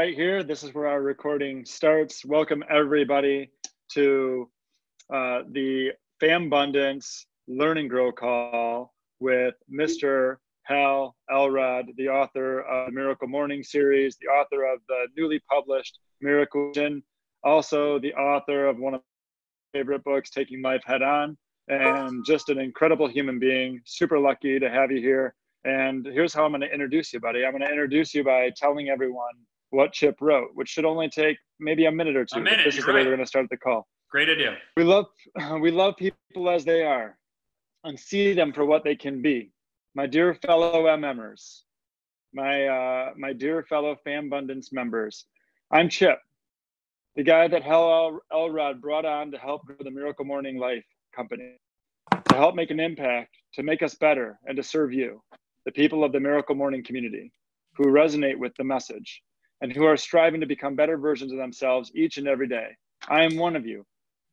right here, this is where our recording starts. Welcome everybody to the Fambundance Learn and Grow call with Mr. Hal Elrod, the author of the Miracle Morning series, the author of the newly published Miracle Vision, also the author of one of my favorite books, Taking Life Head On, and just an incredible human being. Super lucky to have you here. And here's how I'm going to introduce you, buddy. I'm going to introduce you by telling everyone what Chip wrote, which should only take maybe a minute or two. This is the way we're going to start the call. Great idea. We love people as they are and see them for what they can be. My dear fellow MMers, my dear fellow Fambundance members, I'm Chip, the guy that Hal Elrod brought on to help grow the Miracle Morning Life company, to help make an impact, to make us better, and to serve you, the people of the Miracle Morning community who resonate with the message and who are striving to become better versions of themselves each and every day. I am one of you.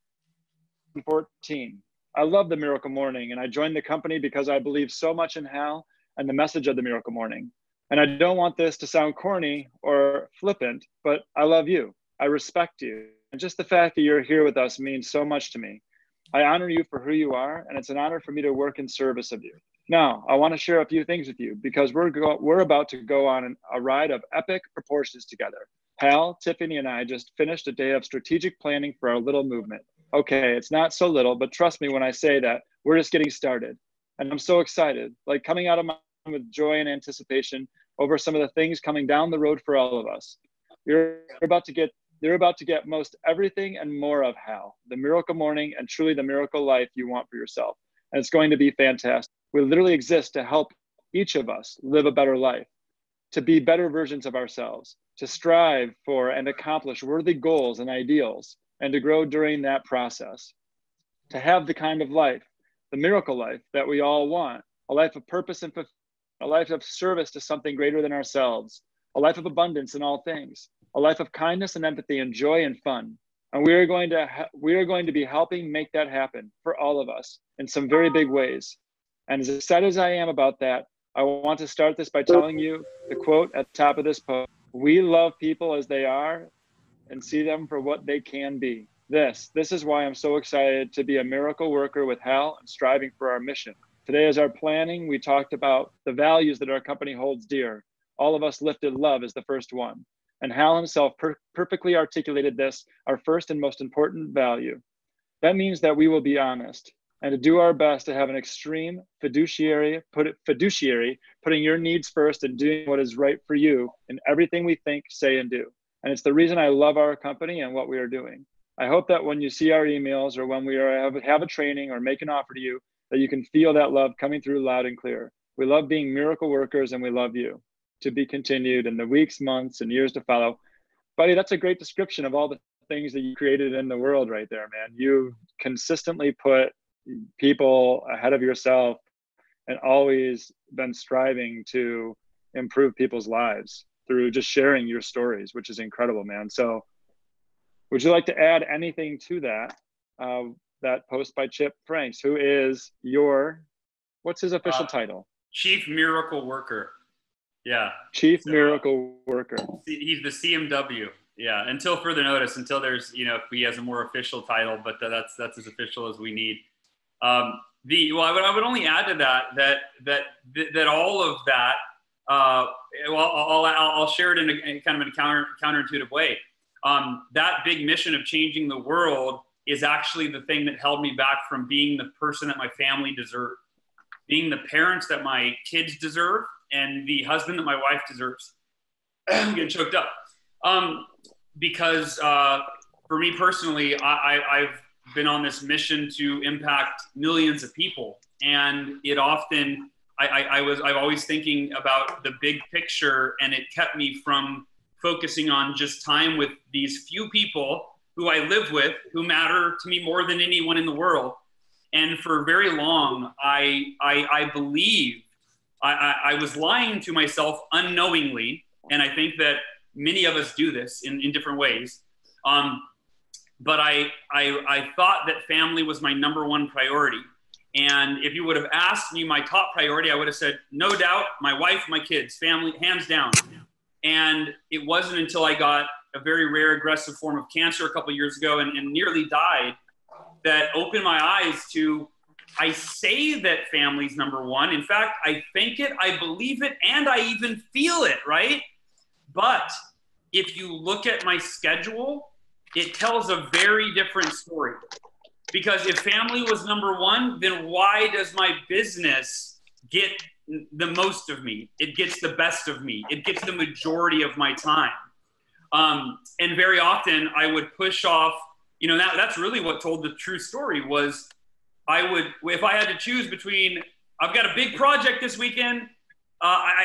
14. I love the Miracle Morning, and I joined the company because I believe so much in Hal and the message of the Miracle Morning. And I don't want this to sound corny or flippant, but I love you. I respect you. And just the fact that you're here with us means so much to me. I honor you for who you are, and it's an honor for me to work in service of you. Now, I want to share a few things with you because we're about to go on a ride of epic proportions together. Hal, Tiffany, and I just finished a day of strategic planning for our little movement. Okay, it's not so little, but trust me when I say that we're just getting started. And I'm so excited, like coming out of my with joy and anticipation over some of the things coming down the road for all of us. You're about to get most everything and more of Hal, the Miracle Morning, and truly the miracle life you want for yourself. And it's going to be fantastic. We literally exist to help each of us live a better life, to be better versions of ourselves, to strive for and accomplish worthy goals and ideals, and to grow during that process, to have the kind of life, the miracle life that we all want, a life of purpose and a life of service to something greater than ourselves, a life of abundance in all things, a life of kindness and empathy and joy and fun. And we are going to be helping make that happen for all of us in some very big ways. And as excited as I am about that, I want to start this by telling you the quote at the top of this post: "We love people as they are and see them for what they can be." This is why I'm so excited to be a miracle worker with Hal and striving for our mission. Today, as our planning, we talked about the values that our company holds dear. All of us lifted love as the first one. And Hal himself perfectly articulated this, our first and most important value. That means that we will be honest and to do our best to have an extreme fiduciary, putting your needs first and doing what is right for you in everything we think, say, and do. And it's the reason I love our company and what we are doing. I hope that when you see our emails or when we have a training or make an offer to you, that you can feel that love coming through loud and clear. We love being miracle workers and we love you. To be continued in the weeks, months, and years to follow. Buddy, that's a great description of all the things that you created in the world right there, man. You consistently put people ahead of yourself and always been striving to improve people's lives through just sharing your stories, which is incredible, man. So would you like to add anything to that, that post by Chip Franks, who is what's his official title? Chief Miracle Worker. Yeah. Chief Miracle Worker. He's the CMW. Yeah. Until further notice, until there's, if he has a more official title, but that's as official as we need. I would only add to that all of that, I'll share it in a kind of a counterintuitive way. That big mission of changing the world is actually the thing that held me back from being the person that my family deserved, being the parents that my kids deserve, and the husband that my wife deserves. I'm getting choked up. Because for me personally, I've been on this mission to impact millions of people. And it often, I'm always thinking about the big picture, and it kept me from focusing on just time with these few people who I live with, who matter to me more than anyone in the world. And for very long, I believe I was lying to myself unknowingly, and I think that many of us do this in different ways. But I thought that family was my number one priority. And if you would have asked me my top priority, I would have said, no doubt, my wife, my kids, family, hands down. And it wasn't until I got a very rare aggressive form of cancer a couple of years ago and nearly died that opened my eyes to, I say that family's number one. In fact, I think it, I believe it, and I even feel it, right? But if you look at my schedule, it tells a very different story. Because if family was number one, then why does my business get the most of me? It gets the best of me. It gets the majority of my time. And very often I would push off, you know, that's really what told the true story was I would, if I had to choose between, I've got a big project this weekend, or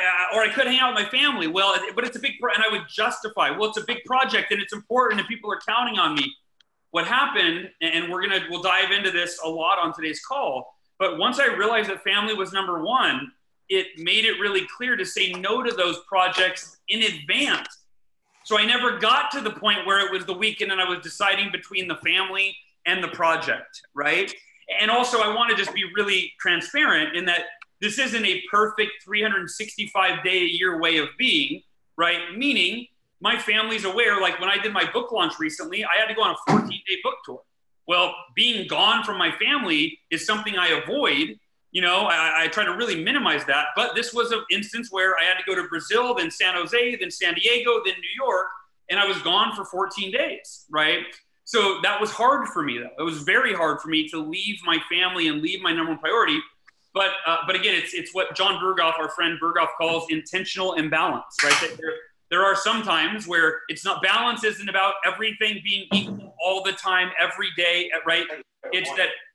I could hang out with my family. Well, but it's a big, and I would justify, well, it's a big project and it's important and people are counting on me. What happened, and we'll dive into this a lot on today's call, but once I realized that family was number one, it made it really clear to say no to those projects in advance. So I never got to the point where it was the weekend and I was deciding between the family and the project, right? And also I want to just be really transparent in that this isn't a perfect 365-day-a-year way of being, right? Meaning my family's aware, like when I did my book launch recently, I had to go on a 14-day book tour. Well, being gone from my family is something I avoid. You know, I try to really minimize that. But this was an instance where I had to go to Brazil, then San Jose, then San Diego, then New York, and I was gone for 14 days, right? So that was hard for me, though. It was very hard for me to leave my family and leave my number one priority. But again, it's what John Berghoff, our friend Berghoff, calls intentional imbalance, right? There are some times where it's not, balance isn't about everything being equal all the time, every day, right? It's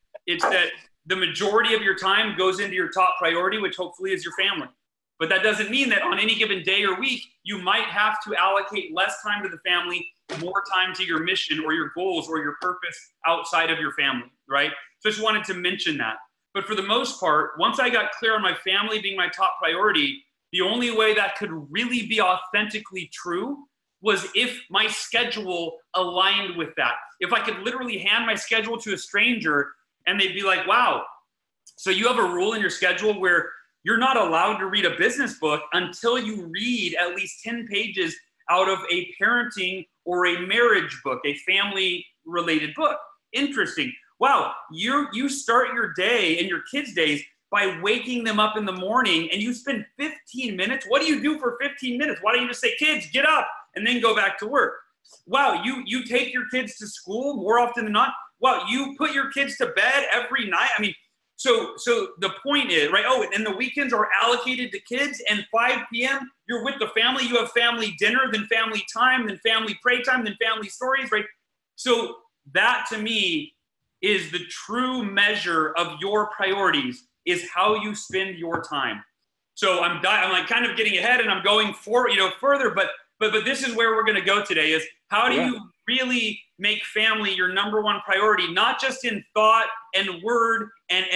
that the majority of your time goes into your top priority, which hopefully is your family. But that doesn't mean that on any given day or week, you might have to allocate less time to the family, more time to your mission or your goals or your purpose outside of your family, right? So I just wanted to mention that. But for the most part, once I got clear on my family being my top priority, the only way that could really be authentically true was if my schedule aligned with that. If I could literally hand my schedule to a stranger and they'd be like, wow, so you have a rule in your schedule where you're not allowed to read a business book until you read at least 10 pages out of a parenting or a marriage book, a family related book. Interesting. Wow, you start your day and your kids' days by waking them up in the morning and you spend 15 minutes. What do you do for 15 minutes? Why don't you just say, kids, get up, and then go back to work? Wow, you take your kids to school more often than not. Wow, you put your kids to bed every night. I mean, so the point is, right? Oh, and the weekends are allocated to kids, and 5 p.m., you're with the family. You have family dinner, then family time, then family pray time, then family stories, right? So that to me is the true measure of your priorities, is how you spend your time. So I'm like kind of getting ahead and I'm going further, but this is where we're going to go today, is how do you really make family your number one priority, not just in thought and word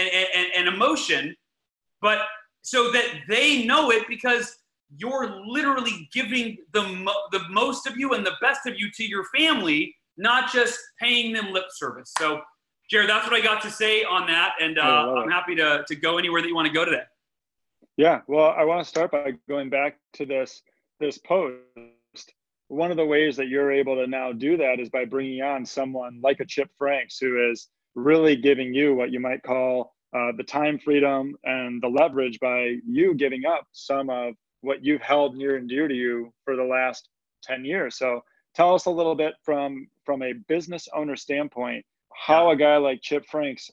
and emotion, but so that they know it, because you're literally giving the most of you and the best of you to your family, not just paying them lip service. So Jared, that's what I got to say on that, and I'm happy to go anywhere that you want to go today. Yeah, well, I want to start by going back to this post. One of the ways that you're able to now do that is by bringing on someone like a Chip Franks, who is really giving you what you might call the time freedom and the leverage by you giving up some of what you've held near and dear to you for the last 10 years. So tell us a little bit from a business owner standpoint, how a guy like Chip Franks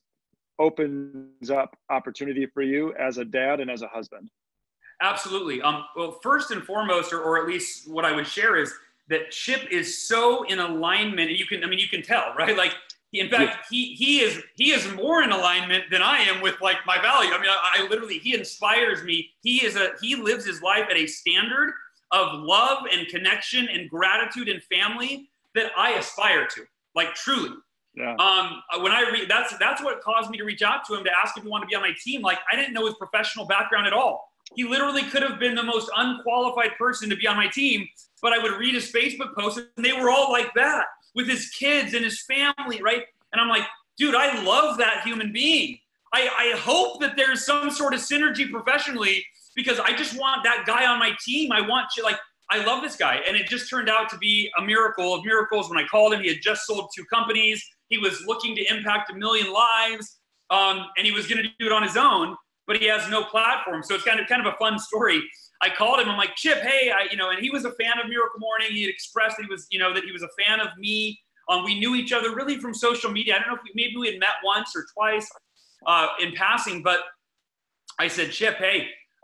opens up opportunity for you as a dad and as a husband. Absolutely. Well, first and foremost, or at least what I would share, is that Chip is so in alignment. You can tell, right? Like, in fact, he is more in alignment than I am with like my value. I mean, I literally, he inspires me. He lives his life at a standard of love and connection and gratitude and family that I aspire to, like truly. Yeah. When I read, that's what caused me to reach out to him to ask if he wanted to be on my team. Like, I didn't know his professional background at all. He literally could have been the most unqualified person to be on my team, but I would read his Facebook posts and they were all like that, with his kids and his family, right? And I'm like, dude, I love that human being. I hope that there's some sort of synergy professionally, because I just want that guy on my team. I want you, like, I love this guy. And it just turned out to be a miracle of miracles. When I called him, he had just sold 2 companies. He was looking to impact 1 million lives. And he was going to do it on his own, but he has no platform. So it's kind of a fun story. I called him. I'm like, Chip, hey, and he was a fan of Miracle Morning. He had expressed that he was, that he was a fan of me. We knew each other really from social media. I don't know if maybe we had met once or twice in passing, but I said, Chip, hey,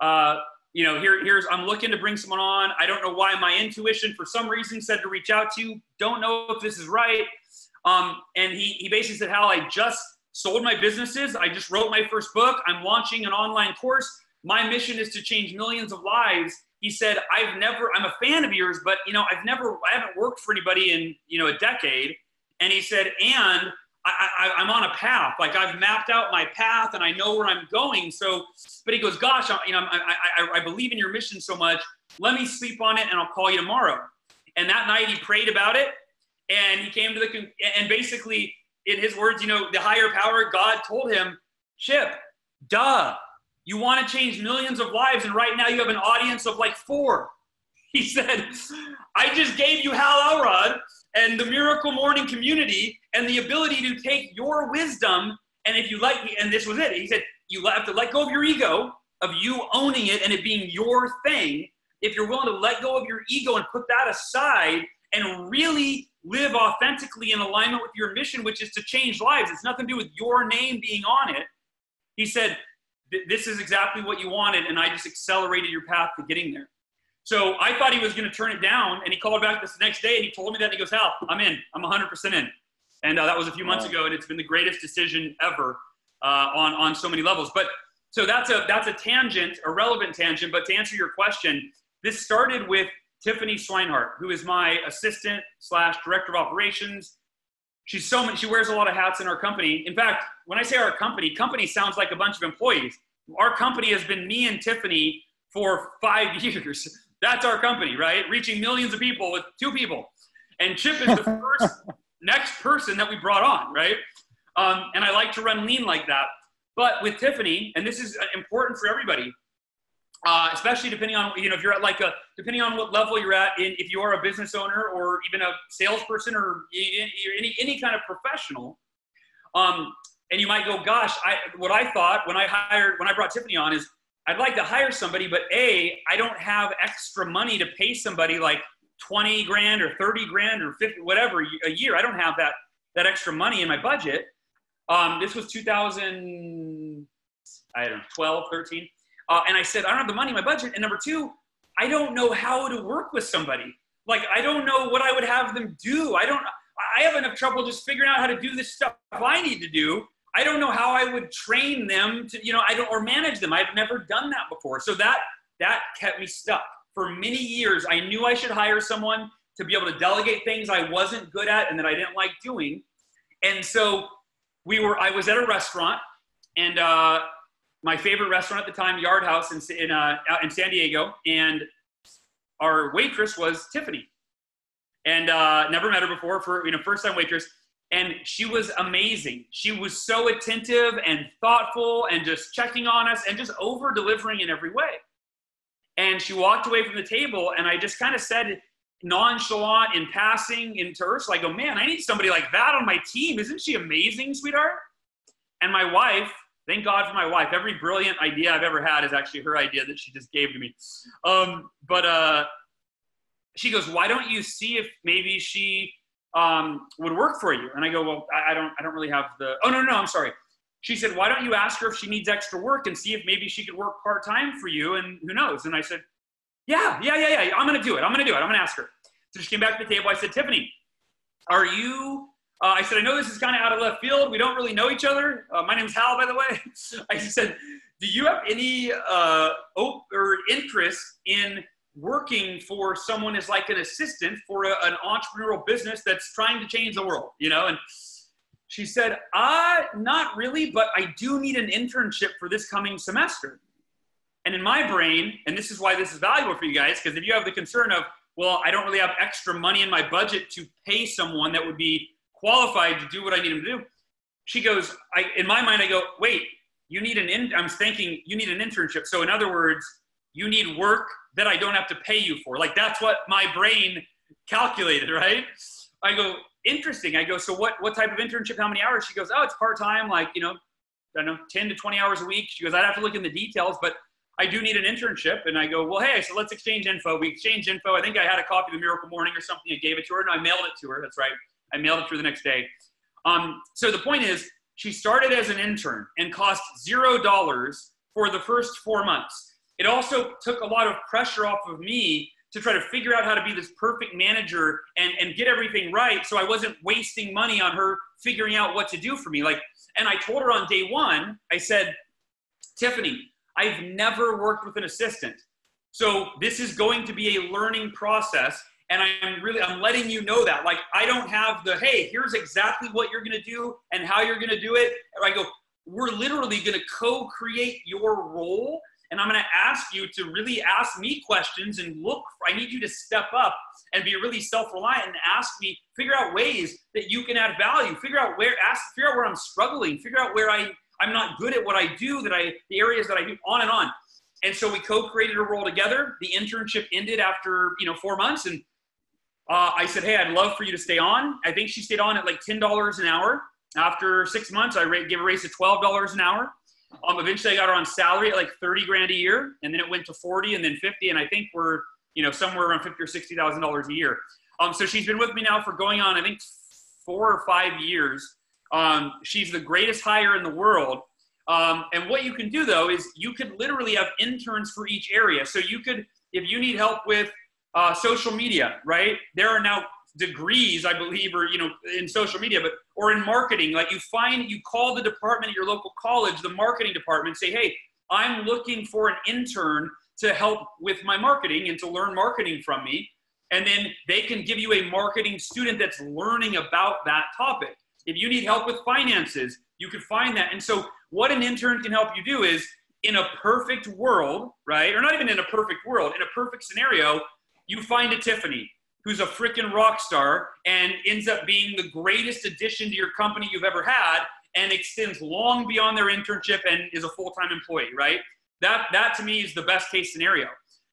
I'm looking to bring someone on. I don't know why my intuition for some reason said to reach out to you. Don't know if this is right. And he basically said, Hal, I just sold my businesses. I just wrote my first book. I'm launching an online course. My mission is to change millions of lives. He said, I'm a fan of yours, but I haven't worked for anybody in, a decade. And he said, and I'm on a path. Like I've mapped out my path and I know where I'm going. So, but he goes, gosh, I believe in your mission so much. Let me sleep on it and I'll call you tomorrow. And that night he prayed about it and he came to and basically in his words, the higher power, God told him, Chip, you want to change millions of lives. And right now you have an audience of like 4. He said, I just gave you Hal Elrod and the Miracle Morning community and the ability to take your wisdom. And if you and this was it. He said, you have to let go of your ego, of you owning it and it being your thing. If you're willing to let go of your ego and put that aside and really live authentically in alignment with your mission, which is to change lives. It's nothing to do with your name being on it. He said, this is exactly what you wanted. And I just accelerated your path to getting there. So I thought he was going to turn it down, and he called back this next day, and he told me that, and he goes, Hal, I'm in. I'm 100% in. And that was a few months ago, and it's been the greatest decision ever on so many levels. But so that's a tangent, a relevant tangent. But to answer your question, this started with Tiffany Swinehart, who is my assistant / director of operations. She wears a lot of hats in our company. In fact, when I say our company sounds like a bunch of employees. Our company has been me and Tiffany for 5 years. That's our company, right? Reaching millions of people with 2 people. And Chip is the first next person that we brought on, right? And I like to run lean like that. But with Tiffany, and this is important for everybody, especially depending on, if you're at depending on what level you're at, if you are a business owner or even a salesperson or any kind of professional, and you might go, gosh, what I thought when I brought Tiffany on is, I'd like to hire somebody, but I don't have extra money to pay somebody like 20 grand or 30 grand or 50, whatever a year. I don't have that extra money in my budget. This was 2012, 13. And I said, I don't have the money in my budget. And number 2, I don't know how to work with somebody. Like, I don't know what I would have them do. I have enough trouble just figuring out how to do this stuff I need to do. I don't know how I would train them to, or manage them. I've never done that before. So that kept me stuck. For many years, I knew I should hire someone to be able to delegate things I wasn't good at and that I didn't like doing. And so I was at a restaurant, and my favorite restaurant at the time, Yard House in San Diego, and our waitress was Tiffany. And never met her before, first time waitress. And she was amazing. She was so attentive and thoughtful and just checking on us and just over delivering in every way. And she walked away from the table, and I just kind of said nonchalant in passing into Ursula, I go, man, I need somebody like that on my team. Isn't she amazing, sweetheart? And my wife, thank God for my wife. Every brilliant idea I've ever had is actually her idea that she just gave to me. But she goes, why don't you see if maybe she would work for you? And I go, well, I don't really have I'm sorry. She said, why don't you ask her if she needs extra work and see if maybe she could work part-time for you, and who knows? And I said, yeah. I'm going to do it. I'm going to ask her. So she came back to the table. I said, Tiffany, are you, I said, I know this is kind of out of left field. We don't really know each other. My name's Hal, by the way. I said, do you have any or interest in working for someone as like an assistant for an entrepreneurial business that's trying to change the world, And she said, not really, but I do need an internship for this coming semester. And in my brain, and this is why this is valuable for you guys, because if you have the concern of, well, I don't really have extra money in my budget to pay someone that would be qualified to do what I need them to do. She goes, in my mind, I go, wait, I'm thinking you need an internship. So in other words, you need work that I don't have to pay you for. Like, that's what my brain calculated, right? I go, interesting. I go, so what type of internship, how many hours? She goes, oh, it's part-time, like, I don't know, 10 to 20 hours a week. She goes, I'd have to look in the details, but I do need an internship. And I go, well, hey, so let's exchange info. We exchanged info. I think I had a copy of the Miracle Morning or something. I gave it to her, and I mailed it to her. That's right. I mailed it to her the next day. So the point is, she started as an intern and cost $0 for the first 4 months. It also took a lot of pressure off of me to try to figure out how to be this perfect manager and get everything right, so I wasn't wasting money on her figuring out what to do for me. And I told her on day one, I said, Tiffany, I've never worked with an assistant. So this is going to be a learning process. And I'm letting you know that. Like, I don't have hey, here's exactly what you're going to do and how you're going to do it. And I go, we're literally going to co-create your role. And I'm going to ask you to really ask me questions and I need you to step up and be really self-reliant and ask me, figure out ways that you can add value, figure out where I'm struggling, figure out where I'm not good at what I do, the areas that I do, on and on. And so we co-created a role together. The internship ended after, 4 months. And I said, hey, I'd love for you to stay on. I think she stayed on at like $10 an hour. After 6 months, I gave a raise to $12 an hour. Eventually I got her on salary at like 30 grand a year, and then it went to 40 and then 50. And I think we're, somewhere around $50,000 or $60,000 a year. So she's been with me now for going on, I think 4 or 5 years. She's the greatest hire in the world. And what you can do though, is you could literally have interns for each area. So you could, if you need help with social media, right? There are now degrees, I believe, or, in social media, or in marketing. Like, you call the department at your local college, the marketing department, say, hey, I'm looking for an intern to help with my marketing and to learn marketing from me. And then they can give you a marketing student that's learning about that topic. If you need help with finances, you could find that. And so what an intern can help you do is, in a perfect world, right? Or not even in a perfect world, in a perfect scenario, you find a Tiffany who's a freaking rock star and ends up being the greatest addition to your company you've ever had, and extends long beyond their internship and is a full-time employee, right? That to me is the best case scenario.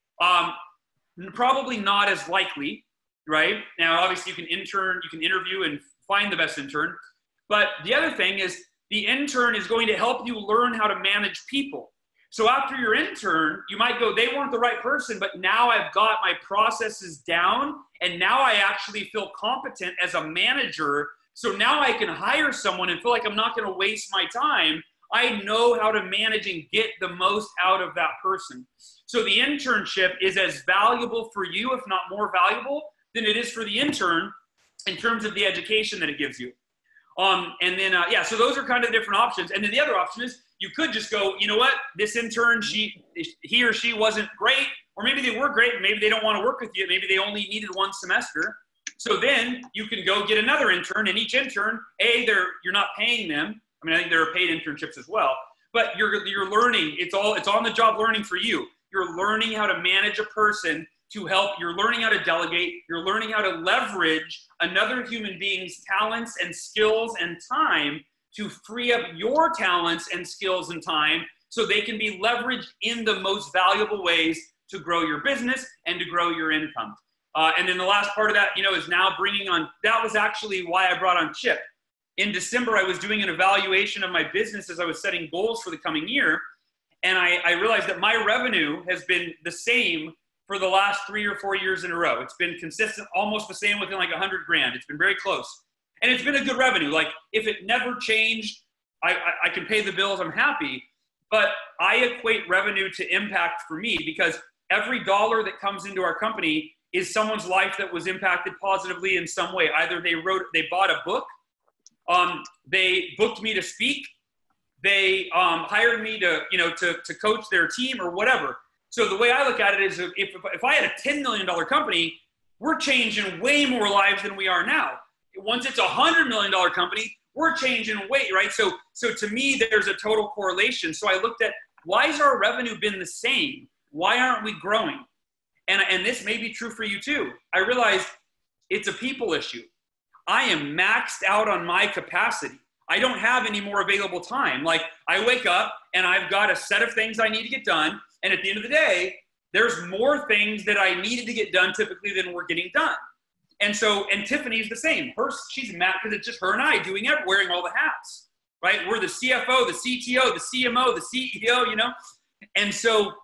Probably not as likely, right? Now, obviously you can interview and find the best intern. But the other thing is, the intern is going to help you learn how to manage people. So after your intern, you might go, they weren't the right person, but now I've got my processes down, and now I actually feel competent as a manager. So now I can hire someone and feel like I'm not going to waste my time. I know how to manage and get the most out of that person. So the internship is as valuable for you, if not more valuable, than it is for the intern in terms of the education that it gives you. So those are kind of the different options. And then the other option is, you could just go, you know what, this intern, he or she wasn't great, or maybe they were great, maybe they don't want to work with you, maybe they only needed 1 semester. So then you can go get another intern, and each intern, you're not paying them. I mean, I think there are paid internships as well, but you're learning. It's on the job learning for you. You're learning how to manage a person to help. You're learning how to delegate. You're learning how to leverage another human being's talents and skills and time to free up your talents and skills and time so they can be leveraged in the most valuable ways to grow your business and to grow your income. And then the last part of that, is now bringing on, that was actually why I brought on Chip. In December, I was doing an evaluation of my business as I was setting goals for the coming year. And I realized that my revenue has been the same for the last 3 or 4 years in a row. It's been consistent, almost the same, within like 100 grand. It's been very close. And it's been a good revenue. Like, if it never changed, I can pay the bills, I'm happy. But I equate revenue to impact for me, because every dollar that comes into our company is someone's life that was impacted positively in some way. Either they bought a book, they booked me to speak, they hired me to coach their team, or whatever. So the way I look at it is, if I had a $10 million company, we're changing way more lives than we are now. Once it's a $100 million company, we're changing way, right? So to me, there's a total correlation. So I looked at, why has our revenue been the same? Why aren't we growing? And this may be true for you too. I realized it's a people issue. I am maxed out on my capacity. I don't have any more available time. Like, I wake up and I've got a set of things I need to get done. And at the end of the day, there's more things that I needed to get done typically than were getting done. And so, and Tiffany's the same. She's mad because it's just her and I wearing all the hats, right? We're the CFO, the CTO, the CMO, the CEO, you know? And so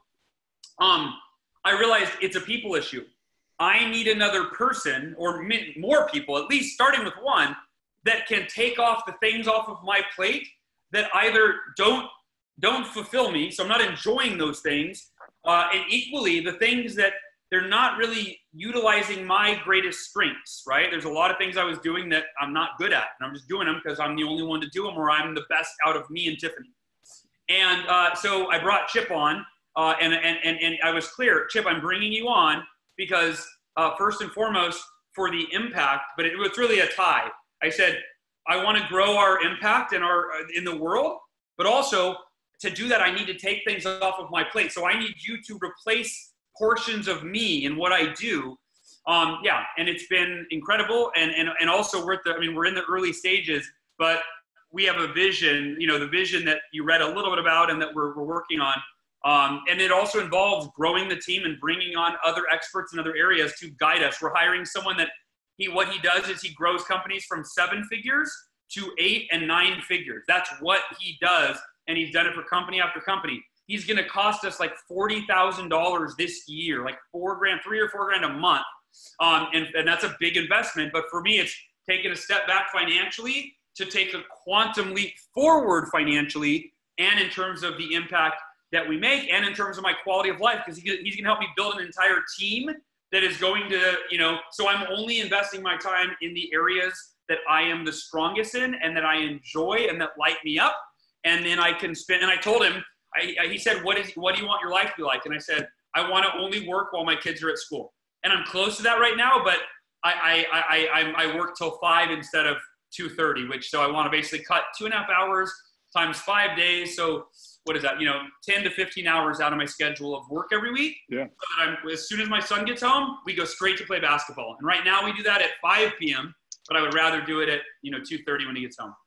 I realized it's a people issue. I need another person, or more people, at least starting with one, that can take off the things off of my plate that either don't fulfill me, so I'm not enjoying those things, and equally the things that they're not really utilizing my greatest strengths, right? There's a lot of things I was doing that I'm not good at, and I'm just doing them because I'm the only one to do them, or I'm the best out of me and Tiffany. And so I brought Chip on, and I was clear, Chip, I'm bringing you on because first and foremost for the impact, but it was really a tie. I said, I want to grow our impact in the world, but also to do that, I need to take things off of my plate. So I need you to replace portions of me in what I do. Yeah, and it's been incredible. And also we're in the early stages, but we have a vision, you know, the vision that you read a little bit about and that we're working on. And it also involves growing the team and bringing on other experts in other areas to guide us. We're hiring someone that what he does is he grows companies from 7 figures to 8 and 9 figures. That's what he does. And he's done it for company after company. He's going to cost us like $40,000 this year, like $3 or $4 grand a month. And that's a big investment. But for me, it's taking a step back financially to take a quantum leap forward financially, and in terms of the impact that we make, and in terms of my quality of life, because he's going to help me build an entire team that is going to, you know, so I'm only investing my time in the areas that I am the strongest in and that I enjoy and that light me up. And then I can spend, and I told him, he said, what do you want your life to be like? And I said, I want to only work while my kids are at school. And I'm close to that right now, but I work till 5 instead of 2:30, which, so I want to basically cut 2.5 hours times 5 days. So what is that? You know, 10 to 15 hours out of my schedule of work every week. Yeah. So that as soon as my son gets home, we go straight to play basketball. And right now we do that at 5 p.m., but I would rather do it at, 2:30 when he gets home.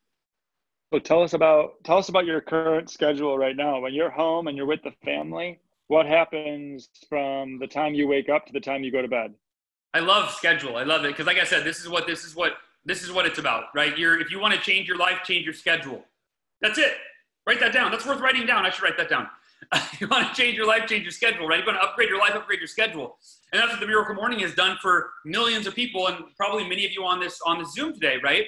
So tell us about your current schedule right now. When you're home and you're with the family, what happens from the time you wake up to the time you go to bed? I love schedule. I love it because, like I said, this is what it's about, right? If you want to change your life, change your schedule. That's it. Write that down. That's worth writing down. I should write that down. You want to change your life, change your schedule, right? You want to upgrade your life, upgrade your schedule. And that's what the Miracle Morning has done for millions of people, and probably many of you on this Zoom today, right?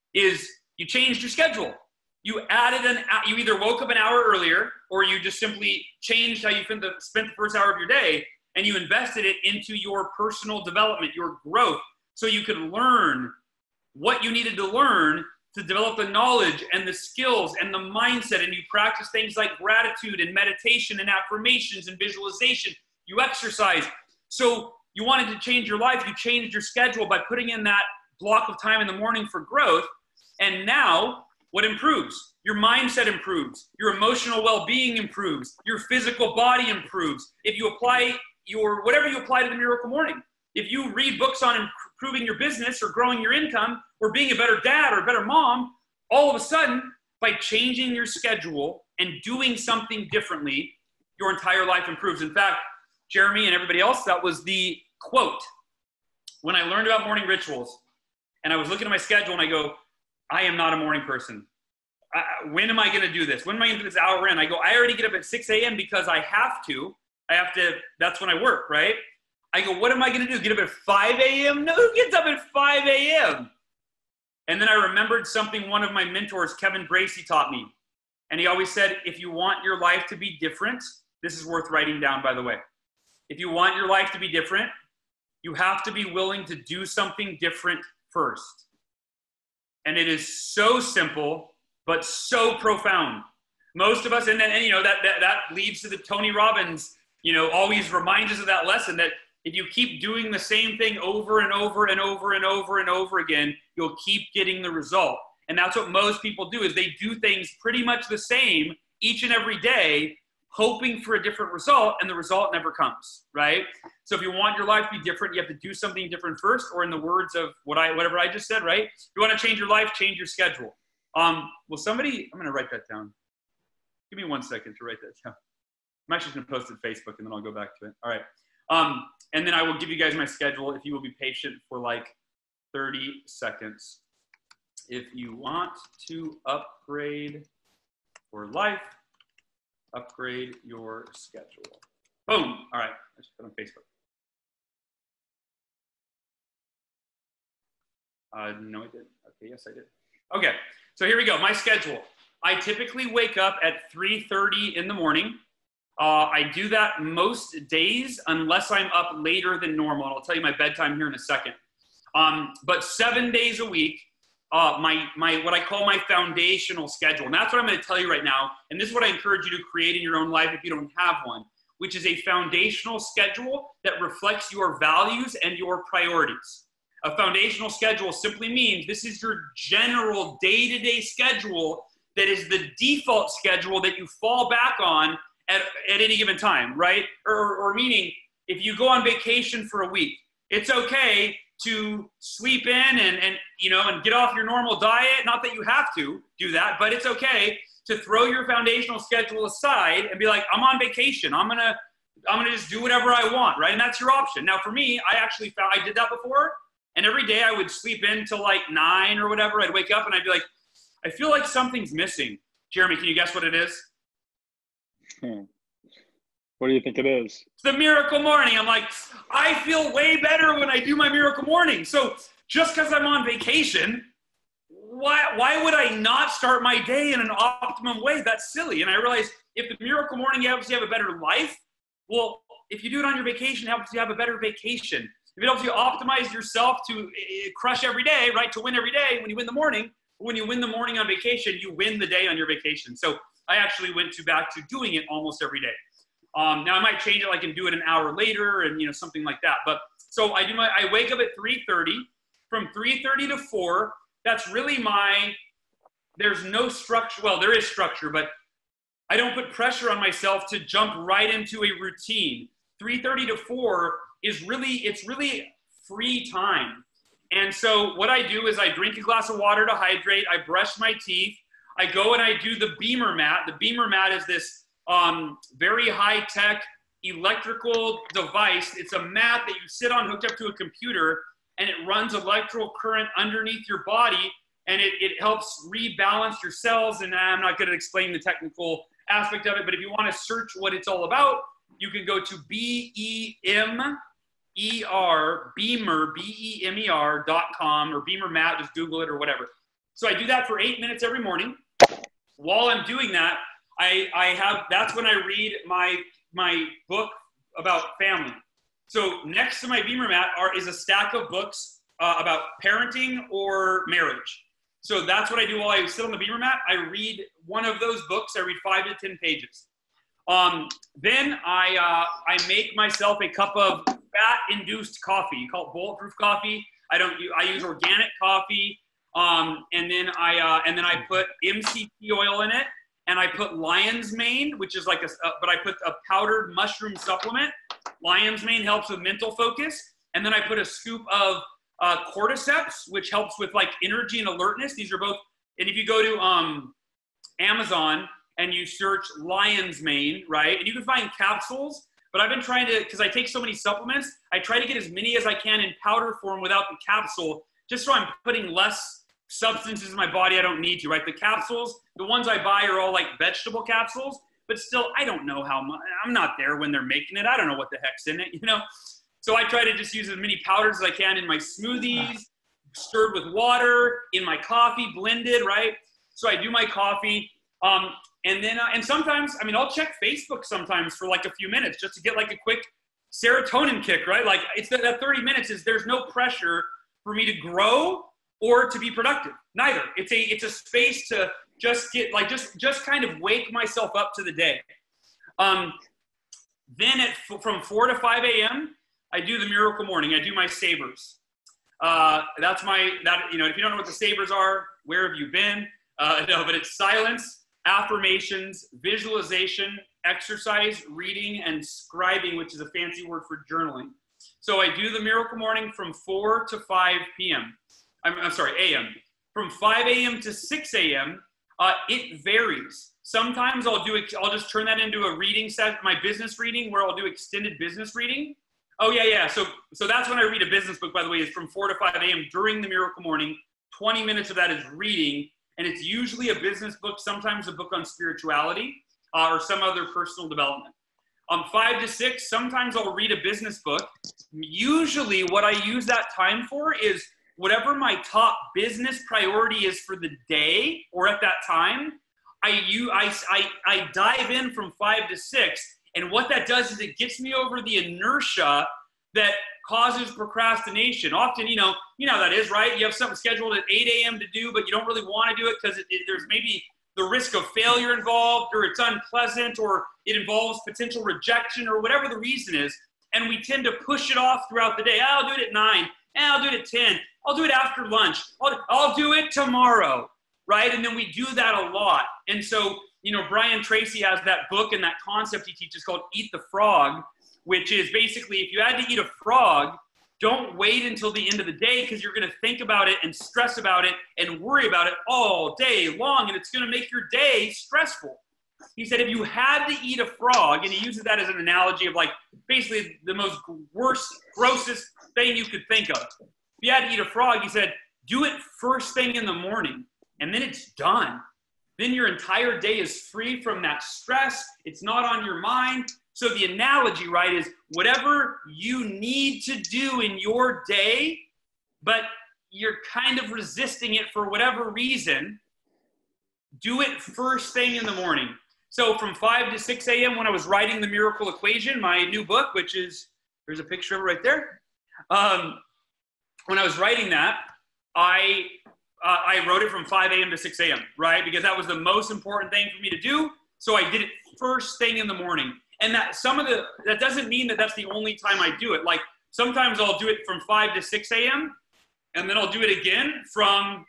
Is you changed your schedule. You you either woke up an hour earlier, or you just simply changed how you spent the first hour of your day, and you invested it into your personal development, your growth, so you could learn what you needed to learn to develop the knowledge and the skills and the mindset, and you practice things like gratitude and meditation and affirmations and visualization. You exercise. So you wanted to change your life. You changed your schedule by putting in that block of time in the morning for growth. And now what improves? Your mindset improves. Your emotional well-being improves. Your physical body improves. If you apply whatever you apply to the Miracle Morning, if you read books on improving your business or growing your income or being a better dad or a better mom, all of a sudden, by changing your schedule and doing something differently, your entire life improves. In fact, Jeremy and everybody else, that was the quote. When I learned about morning rituals and I was looking at my schedule and I go, I am not a morning person. When am I going to do this? When am I going to do this hour in? I go, I already get up at 6 a.m. because I have to, that's when I work, right? I go, what am I going to do? Get up at 5 a.m.? No, who gets up at 5 a.m.? And then I remembered something one of my mentors, Kevin Bracey, taught me. And he always said, if you want your life to be different, this is worth writing down, by the way. If you want your life to be different, you have to be willing to do something different first. And it is so simple, but so profound. Most of us, and that leads to the Tony Robbins, always reminds us of that lesson that if you keep doing the same thing over and over and over and over and over again, you'll keep getting the result. And that's what most people do, is they do things pretty much the same each and every day, hoping for a different result, and the result never comes, right? So if you want your life to be different, you have to do something different first, or in the words of whatever I just said, right? If you want to change your life, change your schedule. I'm going to write that down. Give me 1 second to write that down. I'm actually going to post it to Facebook and then I'll go back to it. All right. And then I will give you guys my schedule if you will be patient for like 30 seconds. If you want to upgrade for life, upgrade your schedule. Boom. All right. I just put on Facebook. No, I didn't. Okay, yes, I did. Okay, so here we go. My schedule. I typically wake up at 3:30 in the morning. I do that most days unless I'm up later than normal. And I'll tell you my bedtime here in a second. But 7 days a week, my what I call my foundational schedule. And that's what I'm going to tell you right now. And this is what I encourage you to create in your own life if you don't have one, which is a foundational schedule that reflects your values and your priorities. A foundational schedule simply means this is your general day-to-day schedule that is the default schedule that you fall back on at any given time, right? Or meaning, if you go on vacation for a week, it's okay to sleep in and get off your normal diet. Not that you have to do that, but it's okay to throw your foundational schedule aside and be like, I'm on vacation. I'm gonna just do whatever I want, right? And that's your option. Now, for me, I actually found I did that before. And every day I would sleep in till like 9 or whatever. I'd wake up and I'd be like, I feel like something's missing. Jeremy, can you guess what it is? What do you think it is? It's the Miracle Morning. I'm like, I feel way better when I do my Miracle Morning. So just because I'm on vacation, why would I not start my day in an optimum way? That's silly. And I realized if the Miracle Morning helps you have a better life, well, if you do it on your vacation, it helps you have a better vacation. If it helps you optimize yourself to crush every day, right, to win every day when you win the morning, when you win the morning on vacation, you win the day on your vacation. So I actually went back to doing it almost every day. Now I might change it, like, and do it an hour later and, something like that. But so I wake up at 3:30. From 3:30 to 4, that's really there's no structure. Well, there is structure, but I don't put pressure on myself to jump right into a routine. 3:30 to 4 it's really free time. And so what I do is I drink a glass of water to hydrate. I brush my teeth. I go and I do the Beamer mat. The Beamer mat is this very high-tech electrical device. It's a mat that you sit on hooked up to a computer, and it runs electrical current underneath your body, and it helps rebalance your cells. And I'm not going to explain the technical aspect of it, but if you want to search what it's all about, you can go to Beamer.com or Beamer Mat, just Google it or whatever. So I do that for 8 minutes every morning. While I'm doing that, that's when I read my book about family. So next to my Beamer Mat is a stack of books about parenting or marriage. So that's what I do while I sit on the Beamer Mat. I read one of those books. I read 5 to 10 pages. Then I make myself a cup of fat-induced coffee. You call it bulletproof coffee. I use organic coffee. And then I put MCT oil in it, and I put lion's mane, which is like but I put a powdered mushroom supplement. Lion's mane helps with mental focus. And then I put a scoop of cordyceps, which helps with like energy and alertness. These are both, and if you go to Amazon and you search lion's mane, right? And you can find capsules, but I've been trying to, because I take so many supplements, I try to get as many as I can in powder form without the capsule, just so I'm putting less substances in my body I don't need to, right? The capsules, the ones I buy are all like vegetable capsules, but still, I don't know how much, I'm not there when they're making it. I don't know what the heck's in it, So I try to just use as many powders as I can in my smoothies, stirred with water, in my coffee, blended, right? So I do my coffee. And then, and sometimes, I'll check Facebook sometimes for like a few minutes just to get like a quick serotonin kick, right? Like it's that 30 minutes there's no pressure for me to grow or to be productive. Neither. It's a space to just get like, just kind of wake myself up to the day. Then from 4 to 5 a.m., I do the Miracle Morning. I do my savers. If you don't know what the savers are, where have you been? No, but it's silence, affirmations, visualization, exercise, reading, and scribing, which is a fancy word for journaling. So I do the Miracle Morning from 4 to 5 p.m. a.m. From 5 a.m. to 6 a.m., it varies. Sometimes I'll just turn that into a reading set, my business reading, where I'll do extended business reading. Oh yeah. So that's when I read a business book, by the way, is from 4 to 5 a.m. during the Miracle Morning. 20 minutes of that is reading, and it's usually a business book, sometimes a book on spirituality or some other personal development. 5 to 6, sometimes I'll read a business book. Usually what I use that time for is whatever my top business priority is for the day or at that time. I dive in from 5 to 6, and what that does is it gets me over the inertia that causes procrastination. Often, you know how that is, right? You have something scheduled at 8 a.m. to do, but you don't really want to do it because there's maybe the risk of failure involved, or it's unpleasant, or it involves potential rejection, or whatever the reason is. And we tend to push it off throughout the day. I'll do it at 9. I'll do it at 10. I'll do it after lunch. I'll do it tomorrow, right? And then we do that a lot. And so, Brian Tracy has that book and that concept he teaches called Eat the Frog, which is basically, if you had to eat a frog, don't wait until the end of the day, because you're going to think about it and stress about it and worry about it all day long, and it's going to make your day stressful. He said if you had to eat a frog, and he uses that as an analogy of like basically the most grossest thing you could think of. If you had to eat a frog, he said, do it first thing in the morning, and then it's done. Then your entire day is free from that stress. It's not on your mind. So the analogy, right, is whatever you need to do in your day, but you're kind of resisting it for whatever reason, do it first thing in the morning. So from 5 to 6 a.m. when I was writing The Miracle Equation, my new book, which is, there's a picture of it right there. When I was writing that, I wrote it from 5 a.m. to 6 a.m., right? Because that was the most important thing for me to do. So I did it first thing in the morning. And that doesn't mean that that's the only time I do it. Like sometimes I'll do it from 5 to 6 a.m. and then I'll do it again from,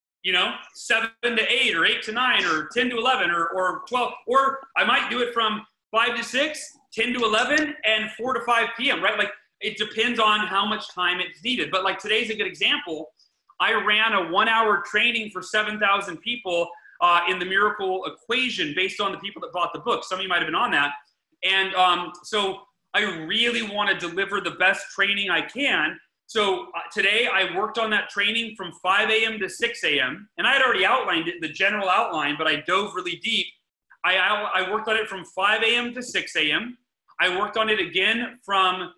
7 to 8 or 8 to 9 or 10 to 11 or 12. Or I might do it from 5 to 6, 10 to 11, and 4 to 5 p.m., right? Like it depends on how much time it's needed. But like today's a good example. I ran a 1-hour training for 7,000 people in The Miracle Equation based on the people that bought the book. Some of you might have been on that. And so I really want to deliver the best training I can. So today I worked on that training from 5 a.m. to 6 a.m. And I had already outlined it, the general outline, but I dove really deep. I worked on it from 5 a.m. to 6 a.m. I worked on it again from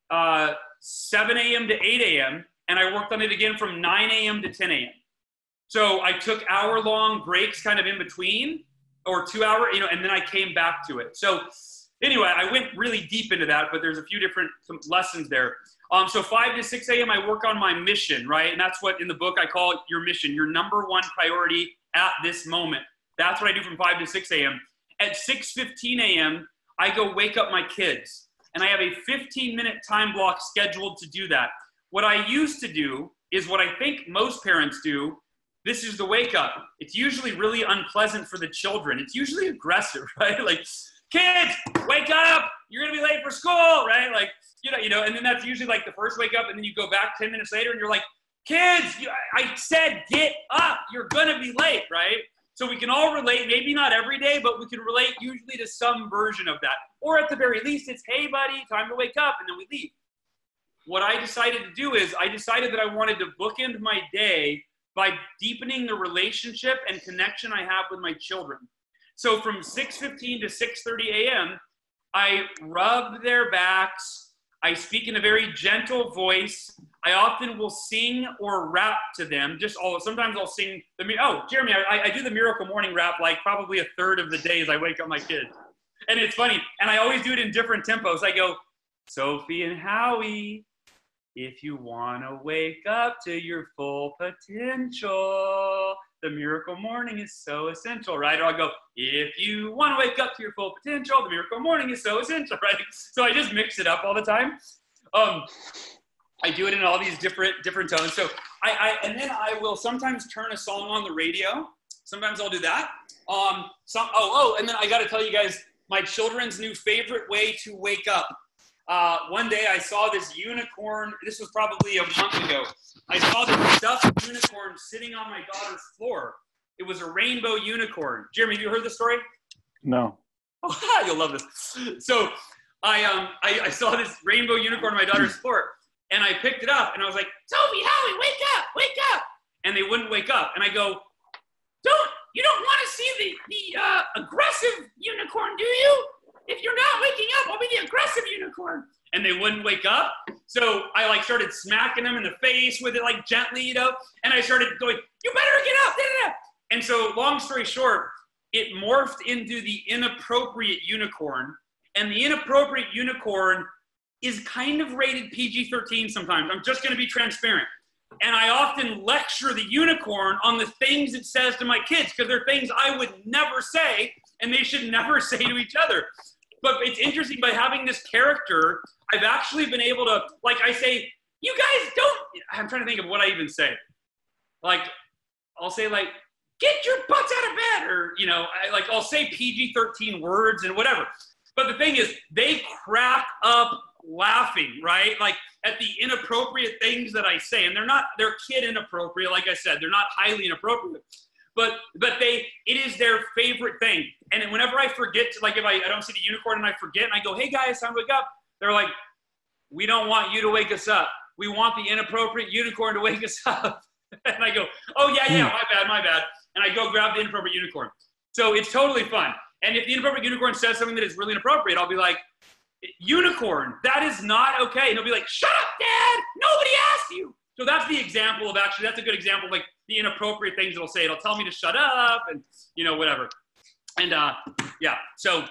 7 a.m. to 8 a.m. And I worked on it again from 9 a.m. to 10 a.m. So I took hour-long breaks kind of in between, or 2 hour, and then I came back to it. So anyway, I went really deep into that, but there's a few different lessons there. So 5 to 6 a.m., I work on my mission, right? And that's what in the book I call it your mission, your number one priority at this moment. That's what I do from 5 to 6 a.m. At 6:15 a.m., I go wake up my kids. And I have a 15-minute time block scheduled to do that. What I used to do is what I think most parents do. This is the wake up. It's usually really unpleasant for the children. It's usually aggressive, right? Like, kids, wake up. You're going to be late for school, right? Like, and then that's usually like the first wake up, and then you go back 10 minutes later and you're like, kids, I said, get up. You're going to be late, right? So we can all relate, maybe not every day, but we can relate usually to some version of that. Or at the very least, it's, hey, buddy, time to wake up, and then we leave. What I decided to do is I decided that I wanted to bookend my day by deepening the relationship and connection I have with my children. So from 6:15 to 6:30 a.m., I rub their backs. I speak in a very gentle voice. I often will sing or rap to them. Sometimes I'll sing. Jeremy, I do the Miracle Morning rap like probably a third of the days I wake up my kids. And it's funny. And I always do it in different tempos. I go, Sophie and Howie, if you want to wake up to your full potential, the Miracle Morning is so essential, right? Or I'll go, if you want to wake up to your full potential, the Miracle Morning is so essential, right? So I just mix it up all the time. I do it in all these different tones. So and then I will sometimes turn a song on the radio. Sometimes I'll do that. And then I got to tell you guys my children's new favorite way to wake up. One day I saw this unicorn. This was probably a month ago. I saw this stuffed unicorn sitting on my daughter's floor. It was a rainbow unicorn. Jeremy, have you heard this story? No. Oh, you'll love this. So I saw this rainbow unicorn on my daughter's sport, and I picked it up, and I was like, Toby, Howie, wake up. And they wouldn't wake up. And I go, you don't want to see the aggressive unicorn, do you? If you're not waking up, I'll be the aggressive unicorn. And they wouldn't wake up. So I like started smacking them in the face with it like gently, you know, and I started going, you better get up. Da, da, da. And so long story short, it morphed into the inappropriate unicorn. And the inappropriate unicorn is kind of rated PG-13 sometimes. I'm just going to be transparent. And I often lecture the unicorn on the things it says to my kids, because they're things I would never say, and they should never say to each other. But it's interesting, by having this character, I've actually been able to, like I say, you guys don't, I'm trying to think of what I even say. Like, I'll say like, get your butts out of bed, or, you know, I'll say PG-13 words and whatever. But the thing is, they crack up laughing, right? Like at the inappropriate things that I say, and they're kid inappropriate. Like I said, they're not highly inappropriate, but it is their favorite thing. And whenever I forget to, like, if I don't see the unicorn and I forget and I go, hey guys, time to wake up. They're like, we don't want you to wake us up. We want the inappropriate unicorn to wake us up. And I go, oh yeah, my bad. And I go grab the inappropriate unicorn. So it's totally fun. And if the inappropriate unicorn says something that is really inappropriate, I'll be like, unicorn, that is not okay. And he'll be like, shut up, Dad. Nobody asked you. So that's the example of, actually, that's a good example of like the inappropriate things it'll say. It'll tell me to shut up and, you know, whatever. And yeah, so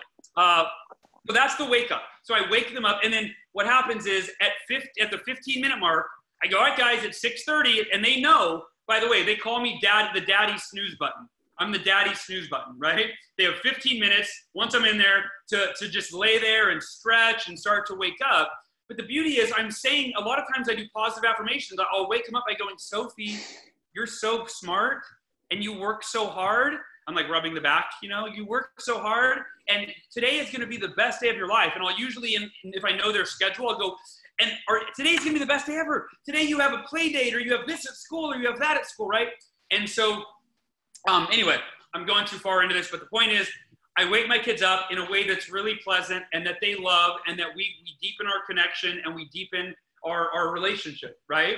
that's the wake up. So I wake them up, and then what happens is at the 15-minute mark, I go, all right, guys, it's 6:30, and they know, by the way, they call me the daddy snooze button. I'm the daddy snooze button, right? They have 15 minutes, once I'm in there, to just lay there and stretch and start to wake up. But the beauty is, I'm saying, a lot of times I do positive affirmations. I'll wake them up by going, Sophie, you're so smart, and you work so hard. I'm like rubbing the back, you know, you work so hard, and today is going to be the best day of your life. And I'll usually, if I know their schedule, I'll go, today's going to be the best day ever. Today you have a play date, or you have this at school, or you have that at school, right? And so, anyway, I'm going too far into this, but the point is, I wake my kids up in a way that's really pleasant and that they love, and that we deepen our connection and we deepen our relationship, right?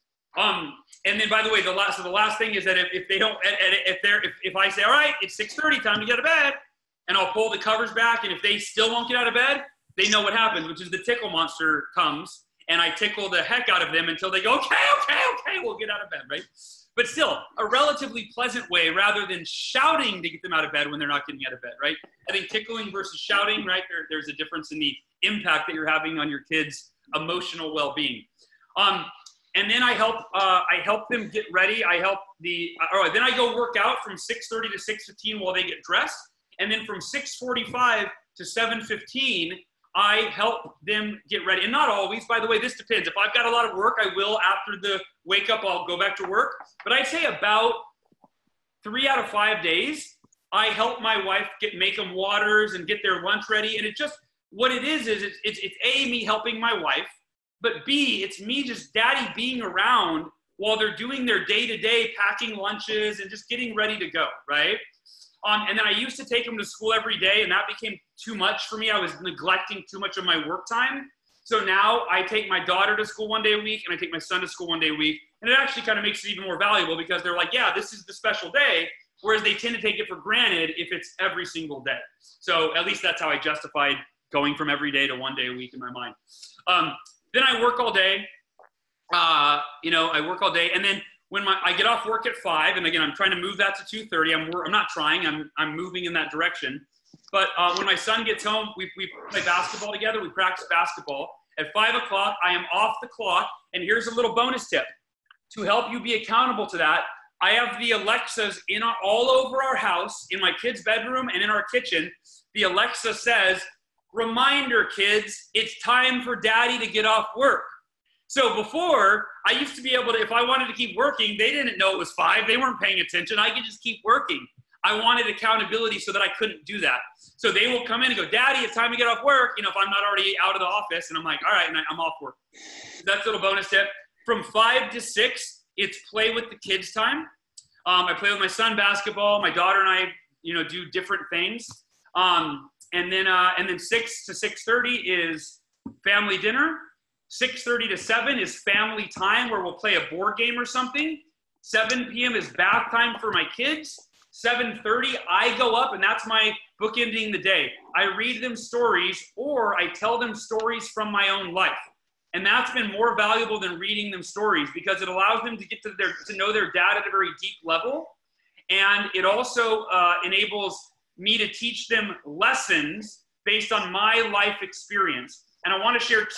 And then, by the way, the last thing is that if they don't, if I say, all right, it's 6:30, time to get out of bed, and I'll pull the covers back, and if they still won't get out of bed, they know what happens, which is the tickle monster comes, and I tickle the heck out of them until they go, okay, we'll get out of bed, right? But still, a relatively pleasant way, rather than shouting to get them out of bed when they're not getting out of bed, right? I think tickling versus shouting, right? There's a difference in the impact that you're having on your kids' emotional well-being. And then I help them get ready. Then I go work out from 6:30 to 6:15 while they get dressed. And then from 6:45 to 7:15, I help them get ready. And not always, by the way, this depends. If I've got a lot of work, I will, after the wake up, I'll go back to work. But I'd say about 3 out of 5 days, I help my wife make them waters and get their lunch ready. And what it is it's A, me helping my wife, but B, it's me just daddy being around while they're doing their day-to-day packing lunches and just getting ready to go, right? And then I used to take them to school every day, and that became too much for me. I was neglecting too much of my work time. So now I take my daughter to school one day a week, and I take my son to school one day a week. And it actually kind of makes it even more valuable, because they're like, yeah, this is the special day, whereas they tend to take it for granted if it's every single day. So at least that's how I justified going from every day to one day a week in my mind. Then I work all day. I work all day, and then when I get off work at 5, and again, I'm trying to move that to 2:30. I'm not trying. I'm moving in that direction. But when my son gets home, we play basketball together. We practice basketball. At 5 o'clock, I am off the clock. And here's a little bonus tip to help you be accountable to that. I have the Alexas all over our house, in my kids' bedroom and in our kitchen. The Alexa says, "Reminder, kids, it's time for daddy to get off work." So before, I used to be able to, if I wanted to keep working, they didn't know it was 5. They weren't paying attention. I could just keep working. I wanted accountability so that I couldn't do that. So they will come in and go, "Daddy, it's time to get off work." You know, if I'm not already out of the office, and I'm like, all right, and I'm off work. That's a little bonus tip. From 5 to 6, it's play with the kids time. I play with my son basketball. My daughter and I, do different things. And then 6 to 6:30 is family dinner. 6:30 to 7 is family time where we'll play a board game or something. 7 p.m. is bath time for my kids. 7:30, I go up, and that's my bookending the day. I read them stories, or I tell them stories from my own life. And that's been more valuable than reading them stories, because it allows them to get to know their dad at a very deep level. And it also enables me to teach them lessons based on my life experience. And I want to share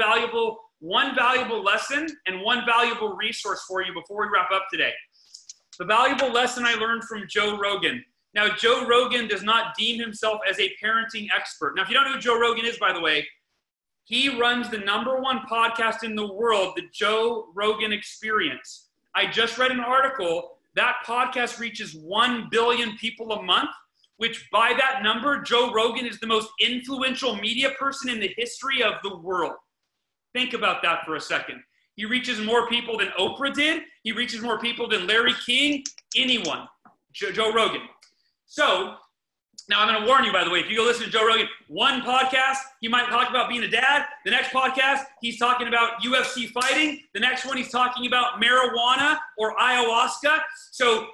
one valuable lesson and one valuable resource for you before we wrap up today. The valuable lesson I learned from Joe Rogan. Now, Joe Rogan does not deem himself as a parenting expert. Now, if you don't know who Joe Rogan is, by the way, he runs the #1 podcast in the world, the Joe Rogan Experience. I just read an article. That podcast reaches 1 billion people a month, which by that number, Joe Rogan is the most influential media person in the history of the world. Think about that for a second. He reaches more people than Oprah did. He reaches more people than Larry King, anyone. Joe Rogan. So, now I'm going to warn you, by the way, if you go listen to Joe Rogan, one podcast, he might talk about being a dad. The next podcast, he's talking about UFC fighting. The next one, he's talking about marijuana or ayahuasca. So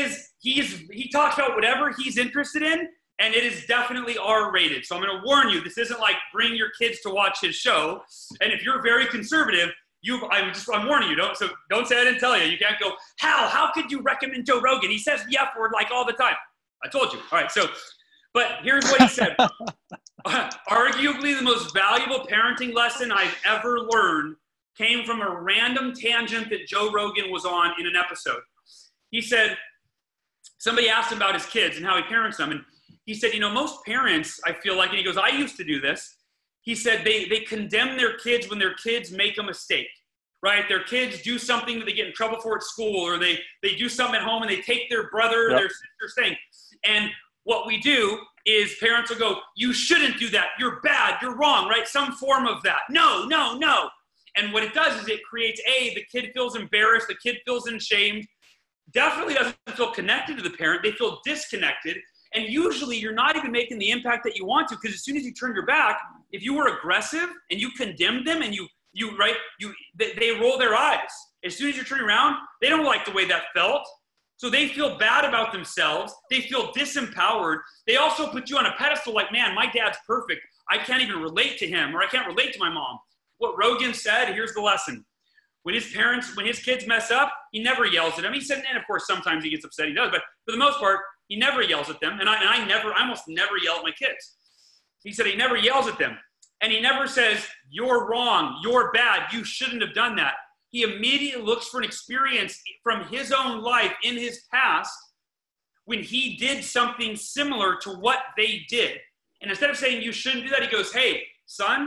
he talks about whatever he's interested in, and it is definitely R-rated. So I'm going to warn you, this isn't like bring your kids to watch his show. And if you're very conservative, I'm warning you, don't say I didn't tell you. You can't go, how could you recommend Joe Rogan? He says the F word like all the time. I told you. All right, but here's what he said. Arguably the most valuable parenting lesson I've ever learned came from a random tangent that Joe Rogan was on in an episode. He said, somebody asked him about his kids and how he parents them. And he said, most parents, I feel like, and he goes, I used to do this. He said they condemn their kids when their kids make a mistake, right? Their kids do something that they get in trouble for at school, or they do something at home and they take their brother or their sister's thing. And what we do is parents will go, you shouldn't do that. You're bad. You're wrong, right? Some form of that. No. And what it does is it creates, the kid feels embarrassed. The kid feels ashamed. Definitely doesn't feel connected to the parent. They feel disconnected. And usually you're not even making the impact that you want to, because as soon as you turn your back, if you were aggressive and you condemned them and they roll their eyes. As soon as you turn around, they don't like the way that felt. So they feel bad about themselves. They feel disempowered. They also put you on a pedestal like, man, my dad's perfect. I can't even relate to him, or I can't relate to my mom. What Rogan said, here's the lesson. When his kids mess up, he never yells at them. He said, and of course, sometimes he gets upset, he does, but for the most part, he never yells at them. And I almost never yell at my kids. He said he never yells at them. And he never says, you're wrong, you're bad, you shouldn't have done that. He immediately looks for an experience from his own life in his past when he did something similar to what they did. And instead of saying, you shouldn't do that, he goes, hey, son,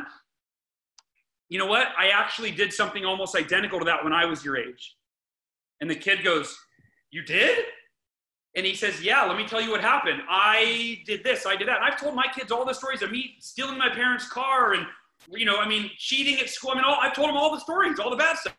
you know what? I actually did something almost identical to that when I was your age. And the kid goes, you did? And he says, yeah, let me tell you what happened. I did this, I did that. And I've told my kids all the stories of me stealing my parents' car and, cheating at school. I've told them all the stories, all the bad stuff.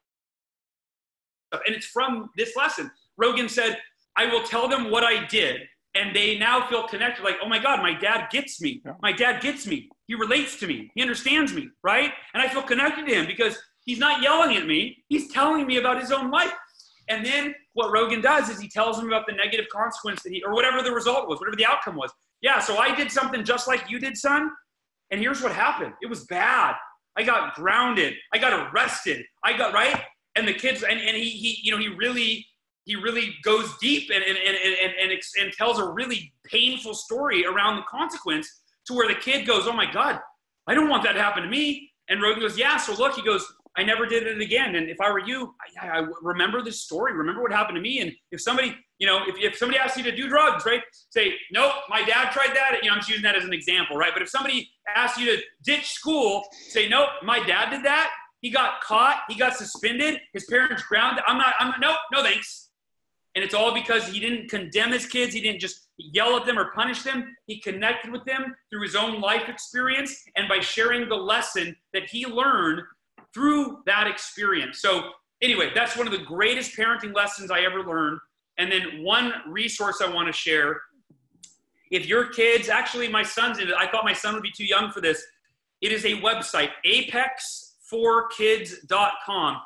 And it's from this lesson. Rogan said, I will tell them what I did. And they now feel connected, like, oh my God, my dad gets me. My dad gets me. He relates to me. He understands me, right? And I feel connected to him because he's not yelling at me. He's telling me about his own life. And then what Rogan does is he tells them about the negative consequence or whatever the result was, whatever the outcome was. Yeah, so I did something just like you did, son. And here's what happened. It was bad. I got grounded. I got arrested. right? And the kids, and he really goes deep and tells a really painful story around the consequence to where the kid goes, oh my God, I don't want that to happen to me. And Rogan goes, yeah, so look, he goes, I never did it again. And if I were you, I remember this story. Remember what happened to me. And if somebody, if somebody asks you to do drugs, right? Say, nope, my dad tried that. I'm just using that as an example, right? But if somebody asks you to ditch school, say, nope, my dad did that. He got caught. He got suspended. His parents grounded. No thanks. And it's all because he didn't condemn his kids. He didn't just yell at them or punish them. He connected with them through his own life experience and by sharing the lesson that he learned through that experience. So anyway, that's one of the greatest parenting lessons I ever learned. And then one resource I want to share, if your kids, actually my son's, I thought my son would be too young for this. It is a website, apex4kids.com.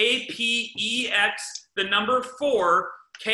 APEX, the number 4,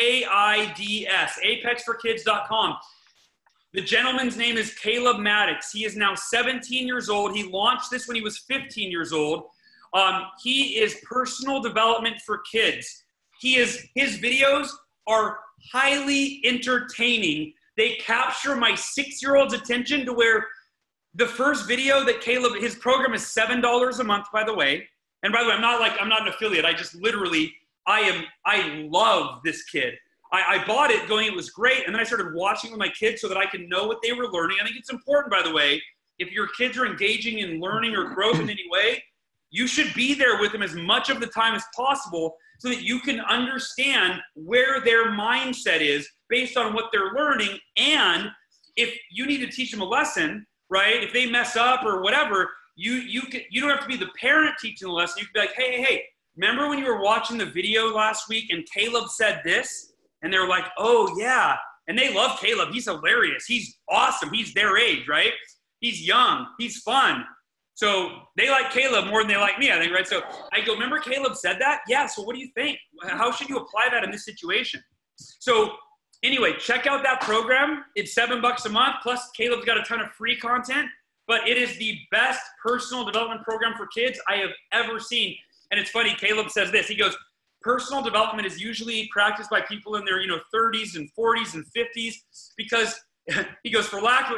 KIDS, apexforkids.com. The gentleman's name is Caleb Maddox. He is now 17 years old. He launched this when he was 15 years old. He is personal development for kids. His videos are highly entertaining. They capture my 6-year-old's attention to where the first video that Caleb, his program is $7 a month, by the way. And by the way, I'm not an affiliate. I just literally, I love this kid. I bought it going, it was great. And then I started watching with my kids so that I can know what they were learning. I think it's important, by the way, if your kids are engaging in learning or growth in any way, you should be there with them as much of the time as possible so that you can understand where their mindset is based on what they're learning. And if you need to teach them a lesson, right? If they mess up or whatever, you don't have to be the parent teaching the lesson. You can be like, hey, remember when you were watching the video last week and Caleb said this? And they're like, oh yeah. And they love Caleb. He's hilarious. He's awesome. He's their age, right? He's young. He's fun. So they like Caleb more than they like me, I think, right? So I go, remember Caleb said that? Yeah, so what do you think? How should you apply that in this situation? So anyway, check out that program. It's $7 a month, plus Caleb's got a ton of free content, but it is the best personal development program for kids I have ever seen. And it's funny, Caleb says this, he goes, personal development is usually practiced by people in their 30s and 40s and 50s because he goes, for lack of,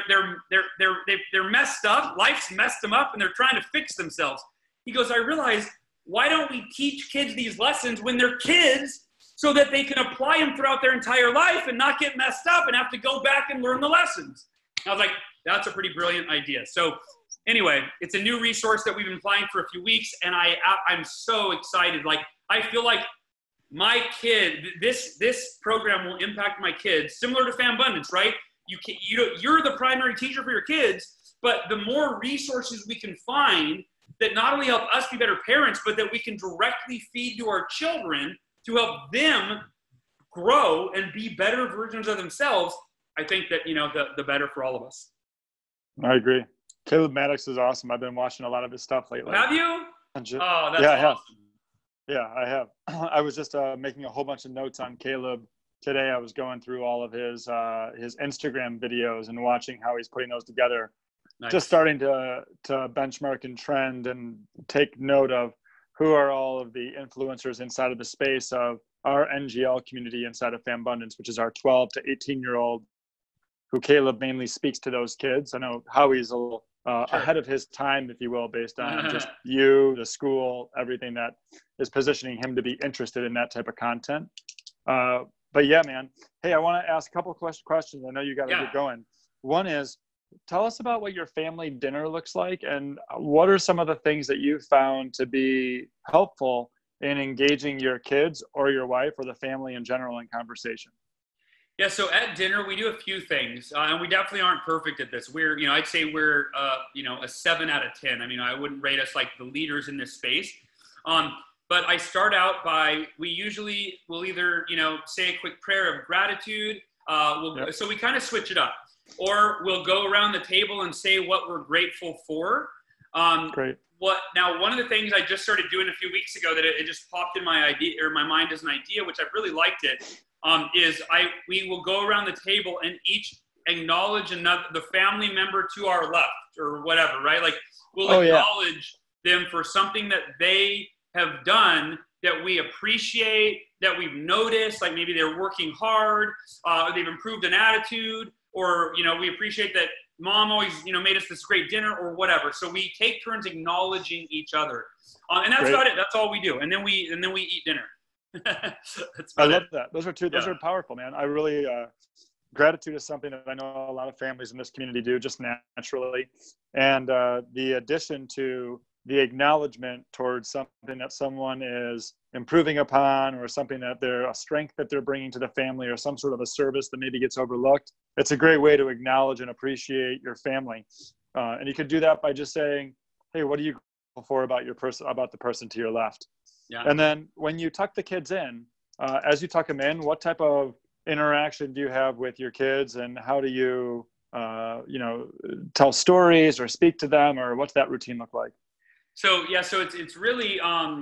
they're messed up. Life's messed them up and they're trying to fix themselves. He goes, I realize, why don't we teach kids these lessons when they're kids so that they can apply them throughout their entire life and not get messed up and have to go back and learn the lessons. I was like, that's a pretty brilliant idea. So anyway, it's a new resource that we've been applying for a few weeks. And I'm so excited. Like, I feel like my kid, this program will impact my kids, similar to Fambundance, right? You're the primary teacher for your kids, but the more resources we can find that not only help us be better parents, but that we can directly feed to our children to help them grow and be better versions of themselves, I think that, the better for all of us. I agree. Caleb Maddox is awesome. I've been watching a lot of his stuff lately. Have you? Oh, that's yeah, awesome. Yeah, I have. I was just making a whole bunch of notes on Caleb today. I was going through all of his Instagram videos and watching how he's putting those together. Nice. Just starting to benchmark and trend and take note of who are all of the influencers inside of the space of our NGL community inside of Fambundance, which is our 12 to 18-year-old, who Caleb mainly speaks to those kids. I know Howie's a little ahead of his time, if you will, based on just the school, everything that is positioning him to be interested in that type of content. But yeah, man. Hey, I want to ask a couple of questions. I know you got to get going. One is, tell us about what your family dinner looks like and what are some of the things that you found to be helpful in engaging your kids or your wife or the family in general in conversation? Yeah, so at dinner, we do a few things, and we definitely aren't perfect at this. I'd say we're, a 7 out of 10. I mean, I wouldn't rate us like the leaders in this space. But I start out we usually will either, say a quick prayer of gratitude. So we kind of switch it up. Or we'll go around the table and say what we're grateful for. Great. Now, one of the things I just started doing a few weeks ago that it just popped in my mind as an idea, which I really liked it, is we will go around the table and each acknowledge the family member to our left or whatever, right? Like we'll acknowledge them for something that they have done that we appreciate, that we've noticed, like maybe they're working hard, they've improved an attitude, or, we appreciate that mom always, made us this great dinner or whatever. So we take turns acknowledging each other. And that's about it. That's all we do. And then we eat dinner. I love that. Those are powerful, man. I really, gratitude is something that I know a lot of families in this community do just naturally. And the addition to the acknowledgement towards something that someone is improving upon or something that a strength that they're bringing to the family or some sort of a service that maybe gets overlooked. It's a great way to acknowledge and appreciate your family. And you could do that by just saying, hey, what are you grateful for about the person to your left? Yeah. And then when you tuck the kids in, as you tuck them in, what type of interaction do you have with your kids, and how do you, tell stories or speak to them, or what's that routine look like? So it's really,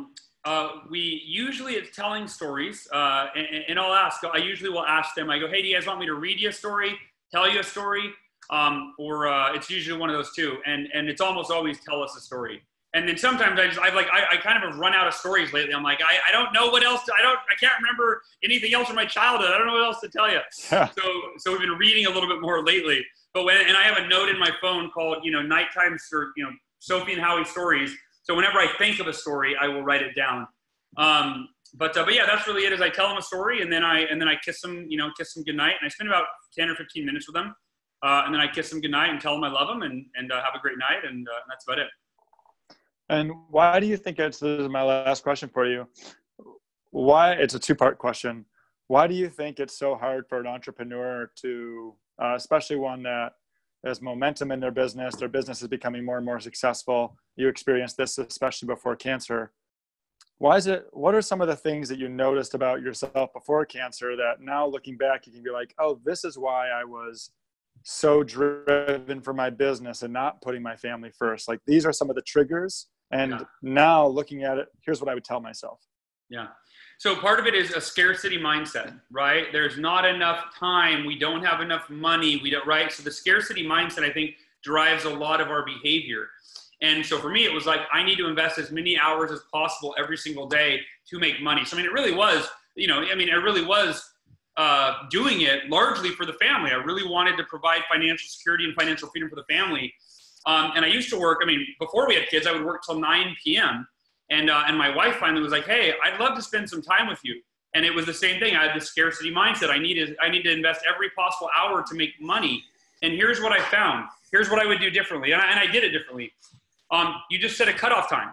it's telling stories, and I usually will ask them, I go, hey, do you guys want me to read you a story, tell you a story? Or it's usually one of those two. And it's almost always tell us a story. And then sometimes I kind of have run out of stories lately. I'm like, I don't know what else, I can't remember anything else from my childhood. I don't know what else to tell you. Yeah. So we've been reading a little bit more lately, and I have a note in my phone called, nighttime, Sophie and Howie stories. So whenever I think of a story, I will write it down. But yeah, that's really it. Is I tell them a story, and then I kiss them, kiss them goodnight. And I spend about 10 or 15 minutes with them. And then I kiss them goodnight and tell them I love them, and have a great night. And that's about it. And why do you think this is my last question for you. It's a two-part question. Why do you think it's so hard for an entrepreneur to, especially one that has momentum in their business is becoming more and more successful? You experienced this, especially before cancer. What are some of the things that you noticed about yourself before cancer that now looking back, you can be like, oh, this is why I was so driven for my business and not putting my family first. Like, these are some of the triggers. And now looking at it, here's what I would tell myself. Yeah. So part of it is a scarcity mindset, right? There's not enough time. We don't have enough money. Right? So the scarcity mindset, I think, drives a lot of our behavior. And so for me, it was like, I need to invest as many hours as possible every single day to make money. So, it really was, doing it largely for the family. I really wanted to provide financial security and financial freedom for the family. And I used to work, before we had kids, I would work till 9 p.m. And my wife finally was like, hey, I'd love to spend some time with you. And it was the same thing. I had this scarcity mindset. I need to invest every possible hour to make money. And here's what I found. Here's what I would do differently. And I did it differently. You just set a cutoff time.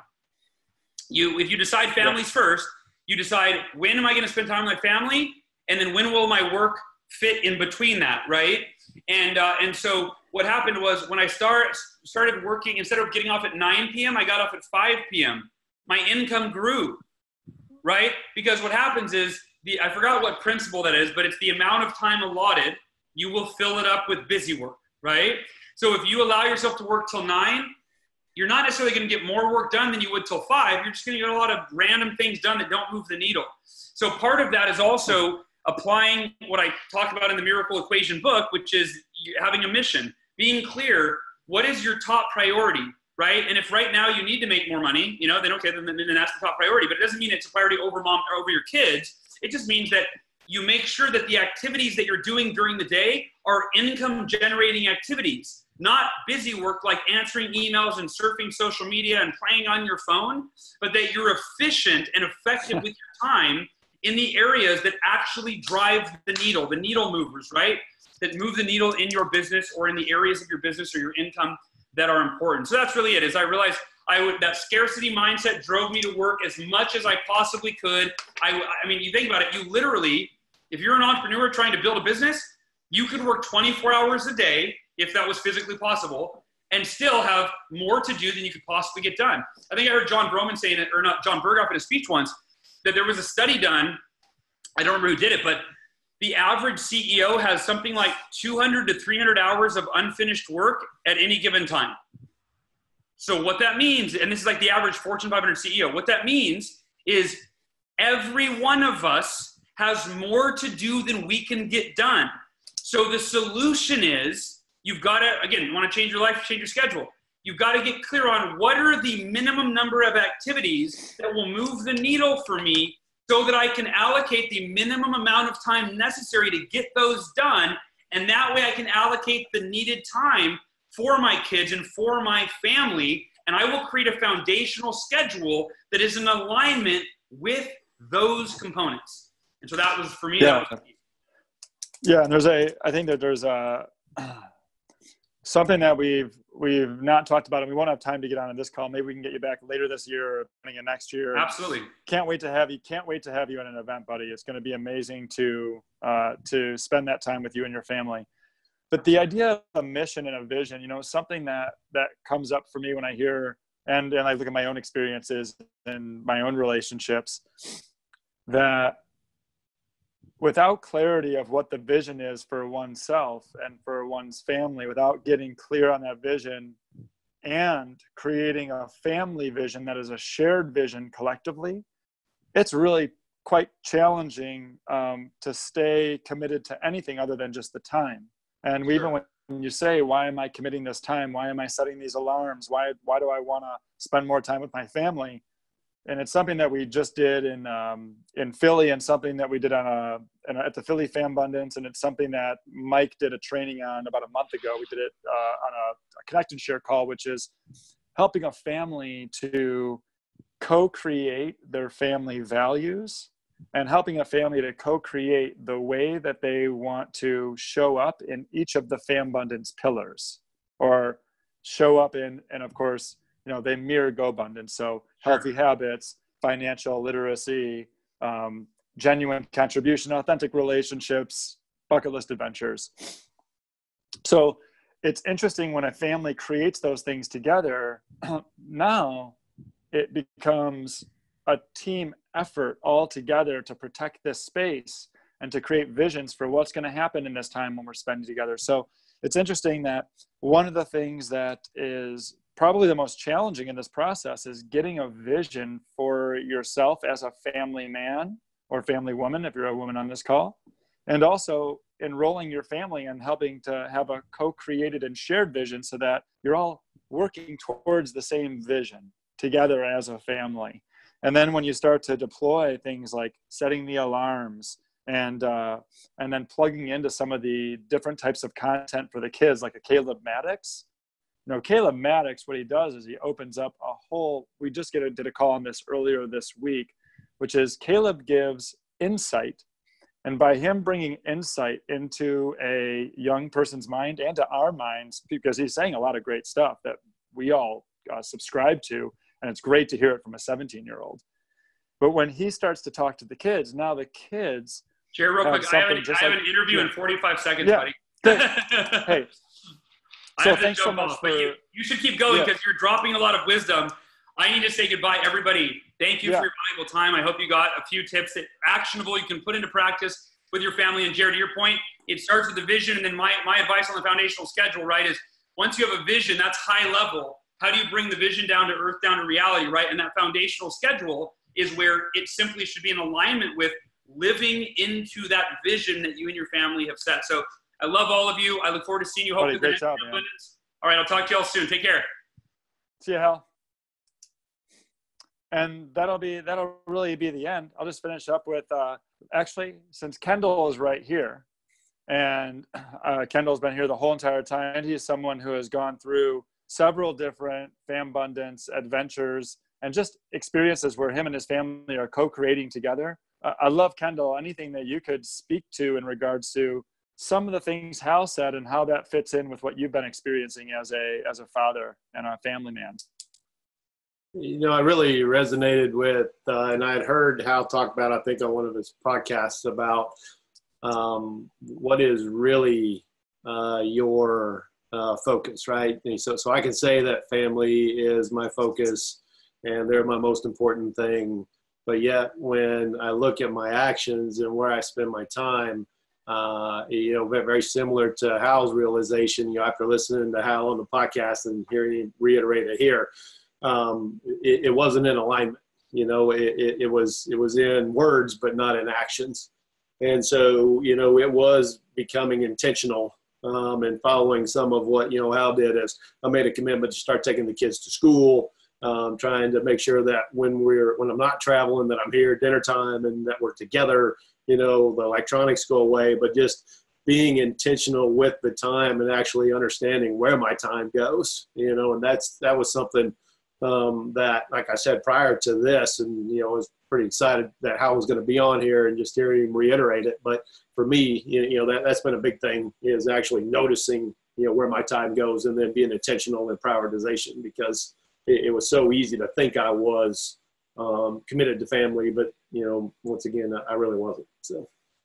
If you decide families first, you decide, when am I going to spend time with my family? And then when will my work fit in between that, right? And so what happened was, when I started working, instead of getting off at 9 p.m., I got off at 5 p.m. My income grew, right? Because what happens is, I forgot what principle that is, but it's the amount of time allotted, you will fill it up with busy work, right? So if you allow yourself to work till 9, you're not necessarily going to get more work done than you would till 5. You're just going to get a lot of random things done that don't move the needle. So part of that is also applying what I talk about in the Miracle Equation book, which is having a mission, being clear, what is your top priority, right? And if right now you need to make more money, then okay, then that's the top priority. But it doesn't mean it's a priority over mom or over your kids. It just means that you make sure that the activities that you're doing during the day are income generating activities, not busy work like answering emails and surfing social media and playing on your phone, but that you're efficient and effective with your time in the areas that actually drive the needle movers, right? That move the needle in your business or in the areas of your business or your income that are important. So that's really it. Is I realized that scarcity mindset drove me to work as much as I possibly could. You think about it, you literally, if you're an entrepreneur trying to build a business, you could work 24 hours a day, if that was physically possible, and still have more to do than you could possibly get done. I think I heard John Broman saying it, or not, John Berghoff in a speech once, that there was a study done, I don't remember who did it, but the average CEO has something like 200 to 300 hours of unfinished work at any given time. So what that means, and this is like the average Fortune 500 CEO, what that means is every one of us has more to do than we can get done. So the solution is, you've got to, again, you want to change your life, change your schedule. You've got to get clear on what are the minimum number of activities that will move the needle for me so that I can allocate the minimum amount of time necessary to get those done. And that way I can allocate the needed time for my kids and for my family. And I will create a foundational schedule that is in alignment with those components. And so that was, for me, yeah. That was key. Yeah, and I think that there's something that we've not talked about, and we won't have time to get on this call. Maybe we can get you back later this year or beginning of next year. Absolutely. Can't wait to have you at an event, buddy. It's going to be amazing to spend that time with you and your family. But the idea of a mission and a vision, something that comes up for me when I hear and I look at my own experiences and my own relationships, that without clarity of what the vision is for oneself and for one's family, without getting clear on that vision and creating a family vision that is a shared vision collectively, it's really quite challenging to stay committed to anything other than just the time. And Sure. even when you say, why am I committing this time? Why am I setting these alarms? Why do I want to spend more time with my family? And it's something that we just did in Philly, and something that we did at the Philly Fambundance, and it's something that Mike did a training on about a month ago. We did it on a Connect and Share call, which is helping a family to co-create their family values and helping a family to co-create the way that they want to show up in each of the Fambundance pillars, or show up in, and of course, they mirror GoBundance. So healthy habits, financial literacy, genuine contribution, authentic relationships, bucket list adventures. So it's interesting when a family creates those things together, now it becomes a team effort all together to protect this space and to create visions for what's going to happen in this time when we're spending together. So it's interesting that one of the things that is probably the most challenging in this process is getting a vision for yourself as a family man or family woman, if you're a woman on this call, and also enrolling your family and helping to have a co-created and shared vision so that you're all working towards the same vision together as a family. And then when you start to deploy things like setting the alarms and then plugging into some of the different types of content for the kids, like a Caleb Maddox. Caleb Maddox, what he does is he opens up a whole, we just did a call on this earlier this week, which is Caleb gives insight. And by him bringing insight into a young person's mind and to our minds, because he's saying a lot of great stuff that we all subscribe to, and it's great to hear it from a 17-year-old. But when he starts to talk to the kids, now the kids... Share real quick. I have an interview in 45 seconds, buddy. Hey. So thanks so much you should keep going because you're dropping a lot of wisdom. I need to say goodbye, everybody. Thank you for your valuable time. I hope you got a few tips that actionable you can put into practice with your family. And Jared, to your point, it starts with the vision. And then my advice on the foundational schedule, right, is once you have a vision, that's high level. How do you bring the vision down to earth, down to reality, right? And that foundational schedule is where it simply should be in alignment with living into that vision that you and your family have set. So I love all of you. I look forward to seeing you hopefully. Great job, man. All right, I'll talk to you all soon. Take care. See you, Hal. And that'll really be the end. I'll just finish up with, actually, since Kendall is right here, and Kendall's been here the whole entire time, and he's someone who has gone through several different Fambundance adventures and just experiences where him and his family are co-creating together. I love, Kendall, anything that you could speak to in regards to some of the things Hal said and how that fits in with what you've been experiencing as a father and a family man. I really resonated with, and I had heard Hal talk about, I think on one of his podcasts, about what is really your focus, right? And so I can say that family is my focus and they're my most important thing. But yet when I look at my actions and where I spend my time, very similar to Hal's realization, after listening to Hal on the podcast and hearing him reiterate it here, it wasn't in alignment. It was in words, but not in actions. And so, it was becoming intentional and following some of what, Hal did. As I made a commitment to start taking the kids to school, trying to make sure that when I'm not traveling, that I'm here at dinner time and that we're together, the electronics go away, but just being intentional with the time and actually understanding where my time goes, and that was something that, like I said, prior to this, and, I was pretty excited that Hal was going to be on here and just hearing him reiterate it. But for me, that's been a big thing, is actually noticing, where my time goes and then being intentional in prioritization, because it was so easy to think I was committed to family, but, once again, I really wasn't. So.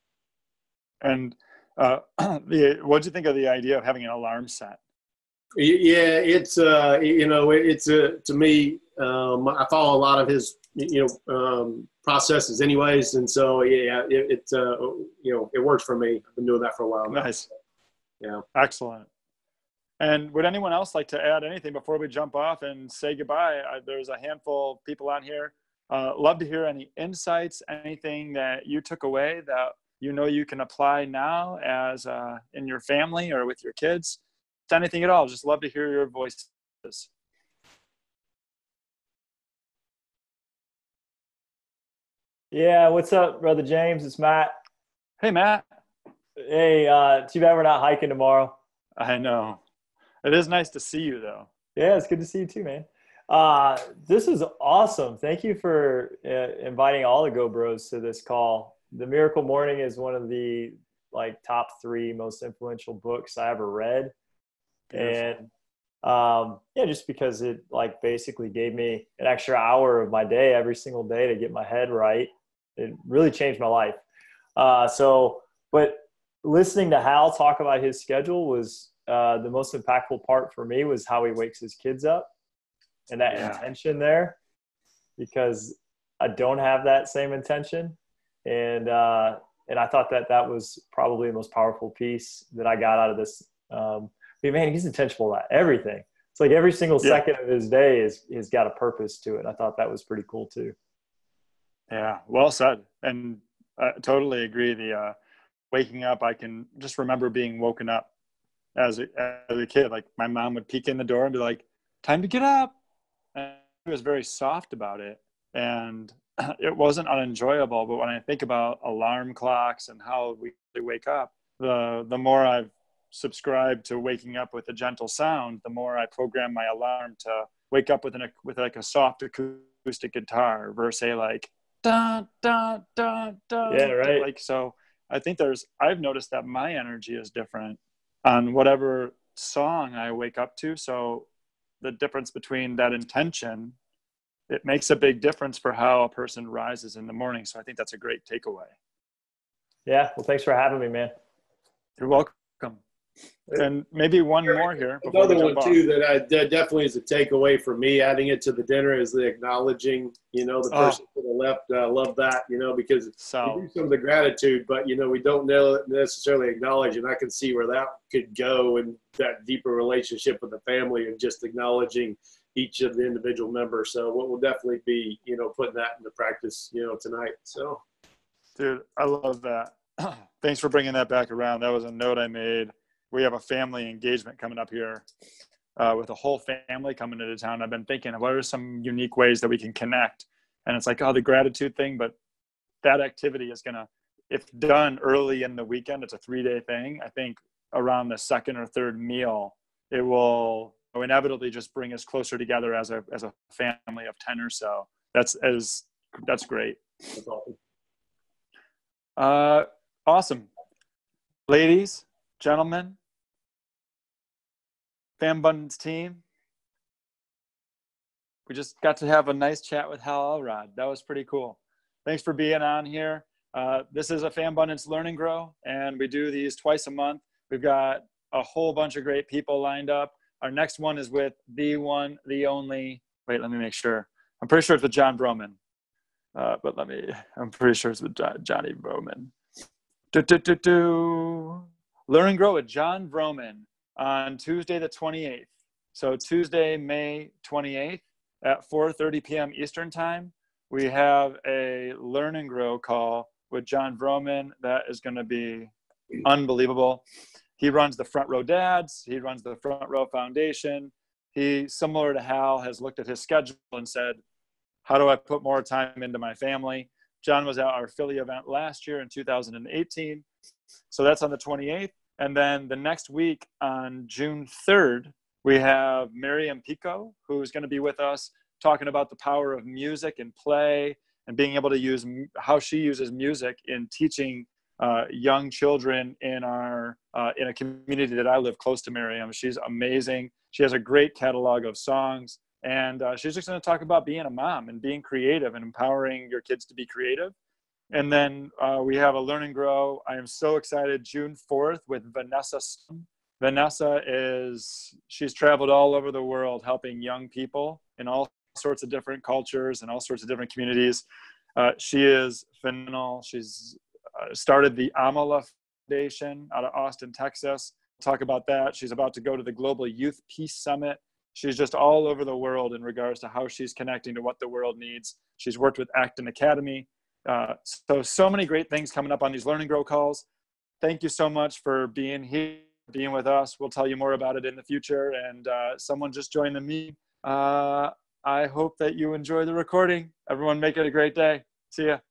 And what'd you think of the idea of having an alarm set? Yeah, it's to me, I follow a lot of his processes anyways. And so, yeah, it works for me. I've been doing that for a while now. Nice. Yeah. Excellent. And would anyone else like to add anything before we jump off and say goodbye? There's a handful of people on here. Love to hear any insights, anything that you took away that you can apply now as in your family or with your kids. Anything at all. Just love to hear your voices. Yeah, what's up, Brother James? It's Matt. Hey, Matt. Hey, too bad we're not hiking tomorrow. I know. It is nice to see you, though. Yeah, it's good to see you too, man. This is awesome. Thank you for inviting all the Go Bros to this call. The Miracle Morning is one of the top 3 most influential books I ever read. Beautiful. And just because it basically gave me an extra hour of my day every single day to get my head right. It really changed my life. But listening to Hal talk about his schedule was the most impactful part for me was how he wakes his kids up and that intention there, because I don't have that same intention. And I thought that was probably the most powerful piece that I got out of this. Man, he's intentional about everything. It's like every single second of his day is got a purpose to it. I thought that was pretty cool too. Yeah, well said. And I totally agree. The waking up, I can just remember being woken up as a kid. Like my mom would peek in the door and be like, "Time to get up." And he was very soft about it. And it wasn't unenjoyable. But when I think about alarm clocks and how we wake up, the more I've subscribed to waking up with a gentle sound, the more I program my alarm to wake up with a soft acoustic guitar versus dun, dun, dun, dun. Yeah, right. So I think I've noticed that my energy is different on whatever song I wake up to. So the difference between that intention, it makes a big difference for how a person rises in the morning. So I think that's a great takeaway. Yeah. Well, thanks for having me, man. You're welcome. And maybe one more here. Another one too that definitely is a takeaway for me, adding it to the dinner, is the acknowledging, the person to the left. Love that, because we do some of the gratitude, but, we don't necessarily acknowledge. And I can see where that could go, and that deeper relationship with the family and just acknowledging each of the individual members. So we'll definitely be, putting that into practice, tonight. So, dude, I love that. Thanks for bringing that back around. That was a note I made. We have a family engagement coming up here with a whole family coming into town. I've been thinking, what are some unique ways that we can connect? And it's the gratitude thing, but that activity is going to, if done early in the weekend, it's a 3-day thing. I think around the second or third meal, it will inevitably just bring us closer together as a family of 10 or so. That's great. That's awesome. Awesome. Ladies, gentlemen, Fam Abundance team, we just got to have a nice chat with Hal Elrod. That was pretty cool. Thanks for being on here. This is a Fam Abundance Learn and Grow, and we do these twice a month. We've got a whole bunch of great people lined up. Our next one is with the one, the only, wait, let me make sure. I'm pretty sure it's with John Broman. I'm pretty sure it's with Johnny Broman. Learn and Grow with John Broman on Tuesday the 28th. So Tuesday, May 28th at 4:30 p.m. Eastern Time, we have a Learn and Grow call with John Broman. That is going to be unbelievable. He runs the Front Row Dads. He runs the Front Row Foundation. He, similar to Hal, has looked at his schedule and said, how do I put more time into my family? John was at our Philly event last year in 2018. So that's on the 28th. And then the next week on June 3rd, we have Miriam Pico, who's going to be with us talking about the power of music and play and being able to use how she uses music in teaching young children in a community that I live close to. Miriam, she's amazing. She has a great catalog of songs, and she's just going to talk about being a mom and being creative and empowering your kids to be creative. And then we have a Learn and Grow. I am so excited. June 4th with Vanessa. Vanessa she's traveled all over the world helping young people in all sorts of different cultures and all sorts of different communities. She is phenomenal. She's started the Amala Foundation out of Austin, Texas. We'll talk about that. She's about to go to the Global Youth Peace Summit. She's just all over the world in regards to how she's connecting to what the world needs. She's worked with Acton Academy. So many great things coming up on these Learn and Grow calls. Thank you so much for being here, being with us. We'll tell you more about it in the future. And someone just joined the meeting. I hope that you enjoy the recording. Everyone make it a great day. See ya.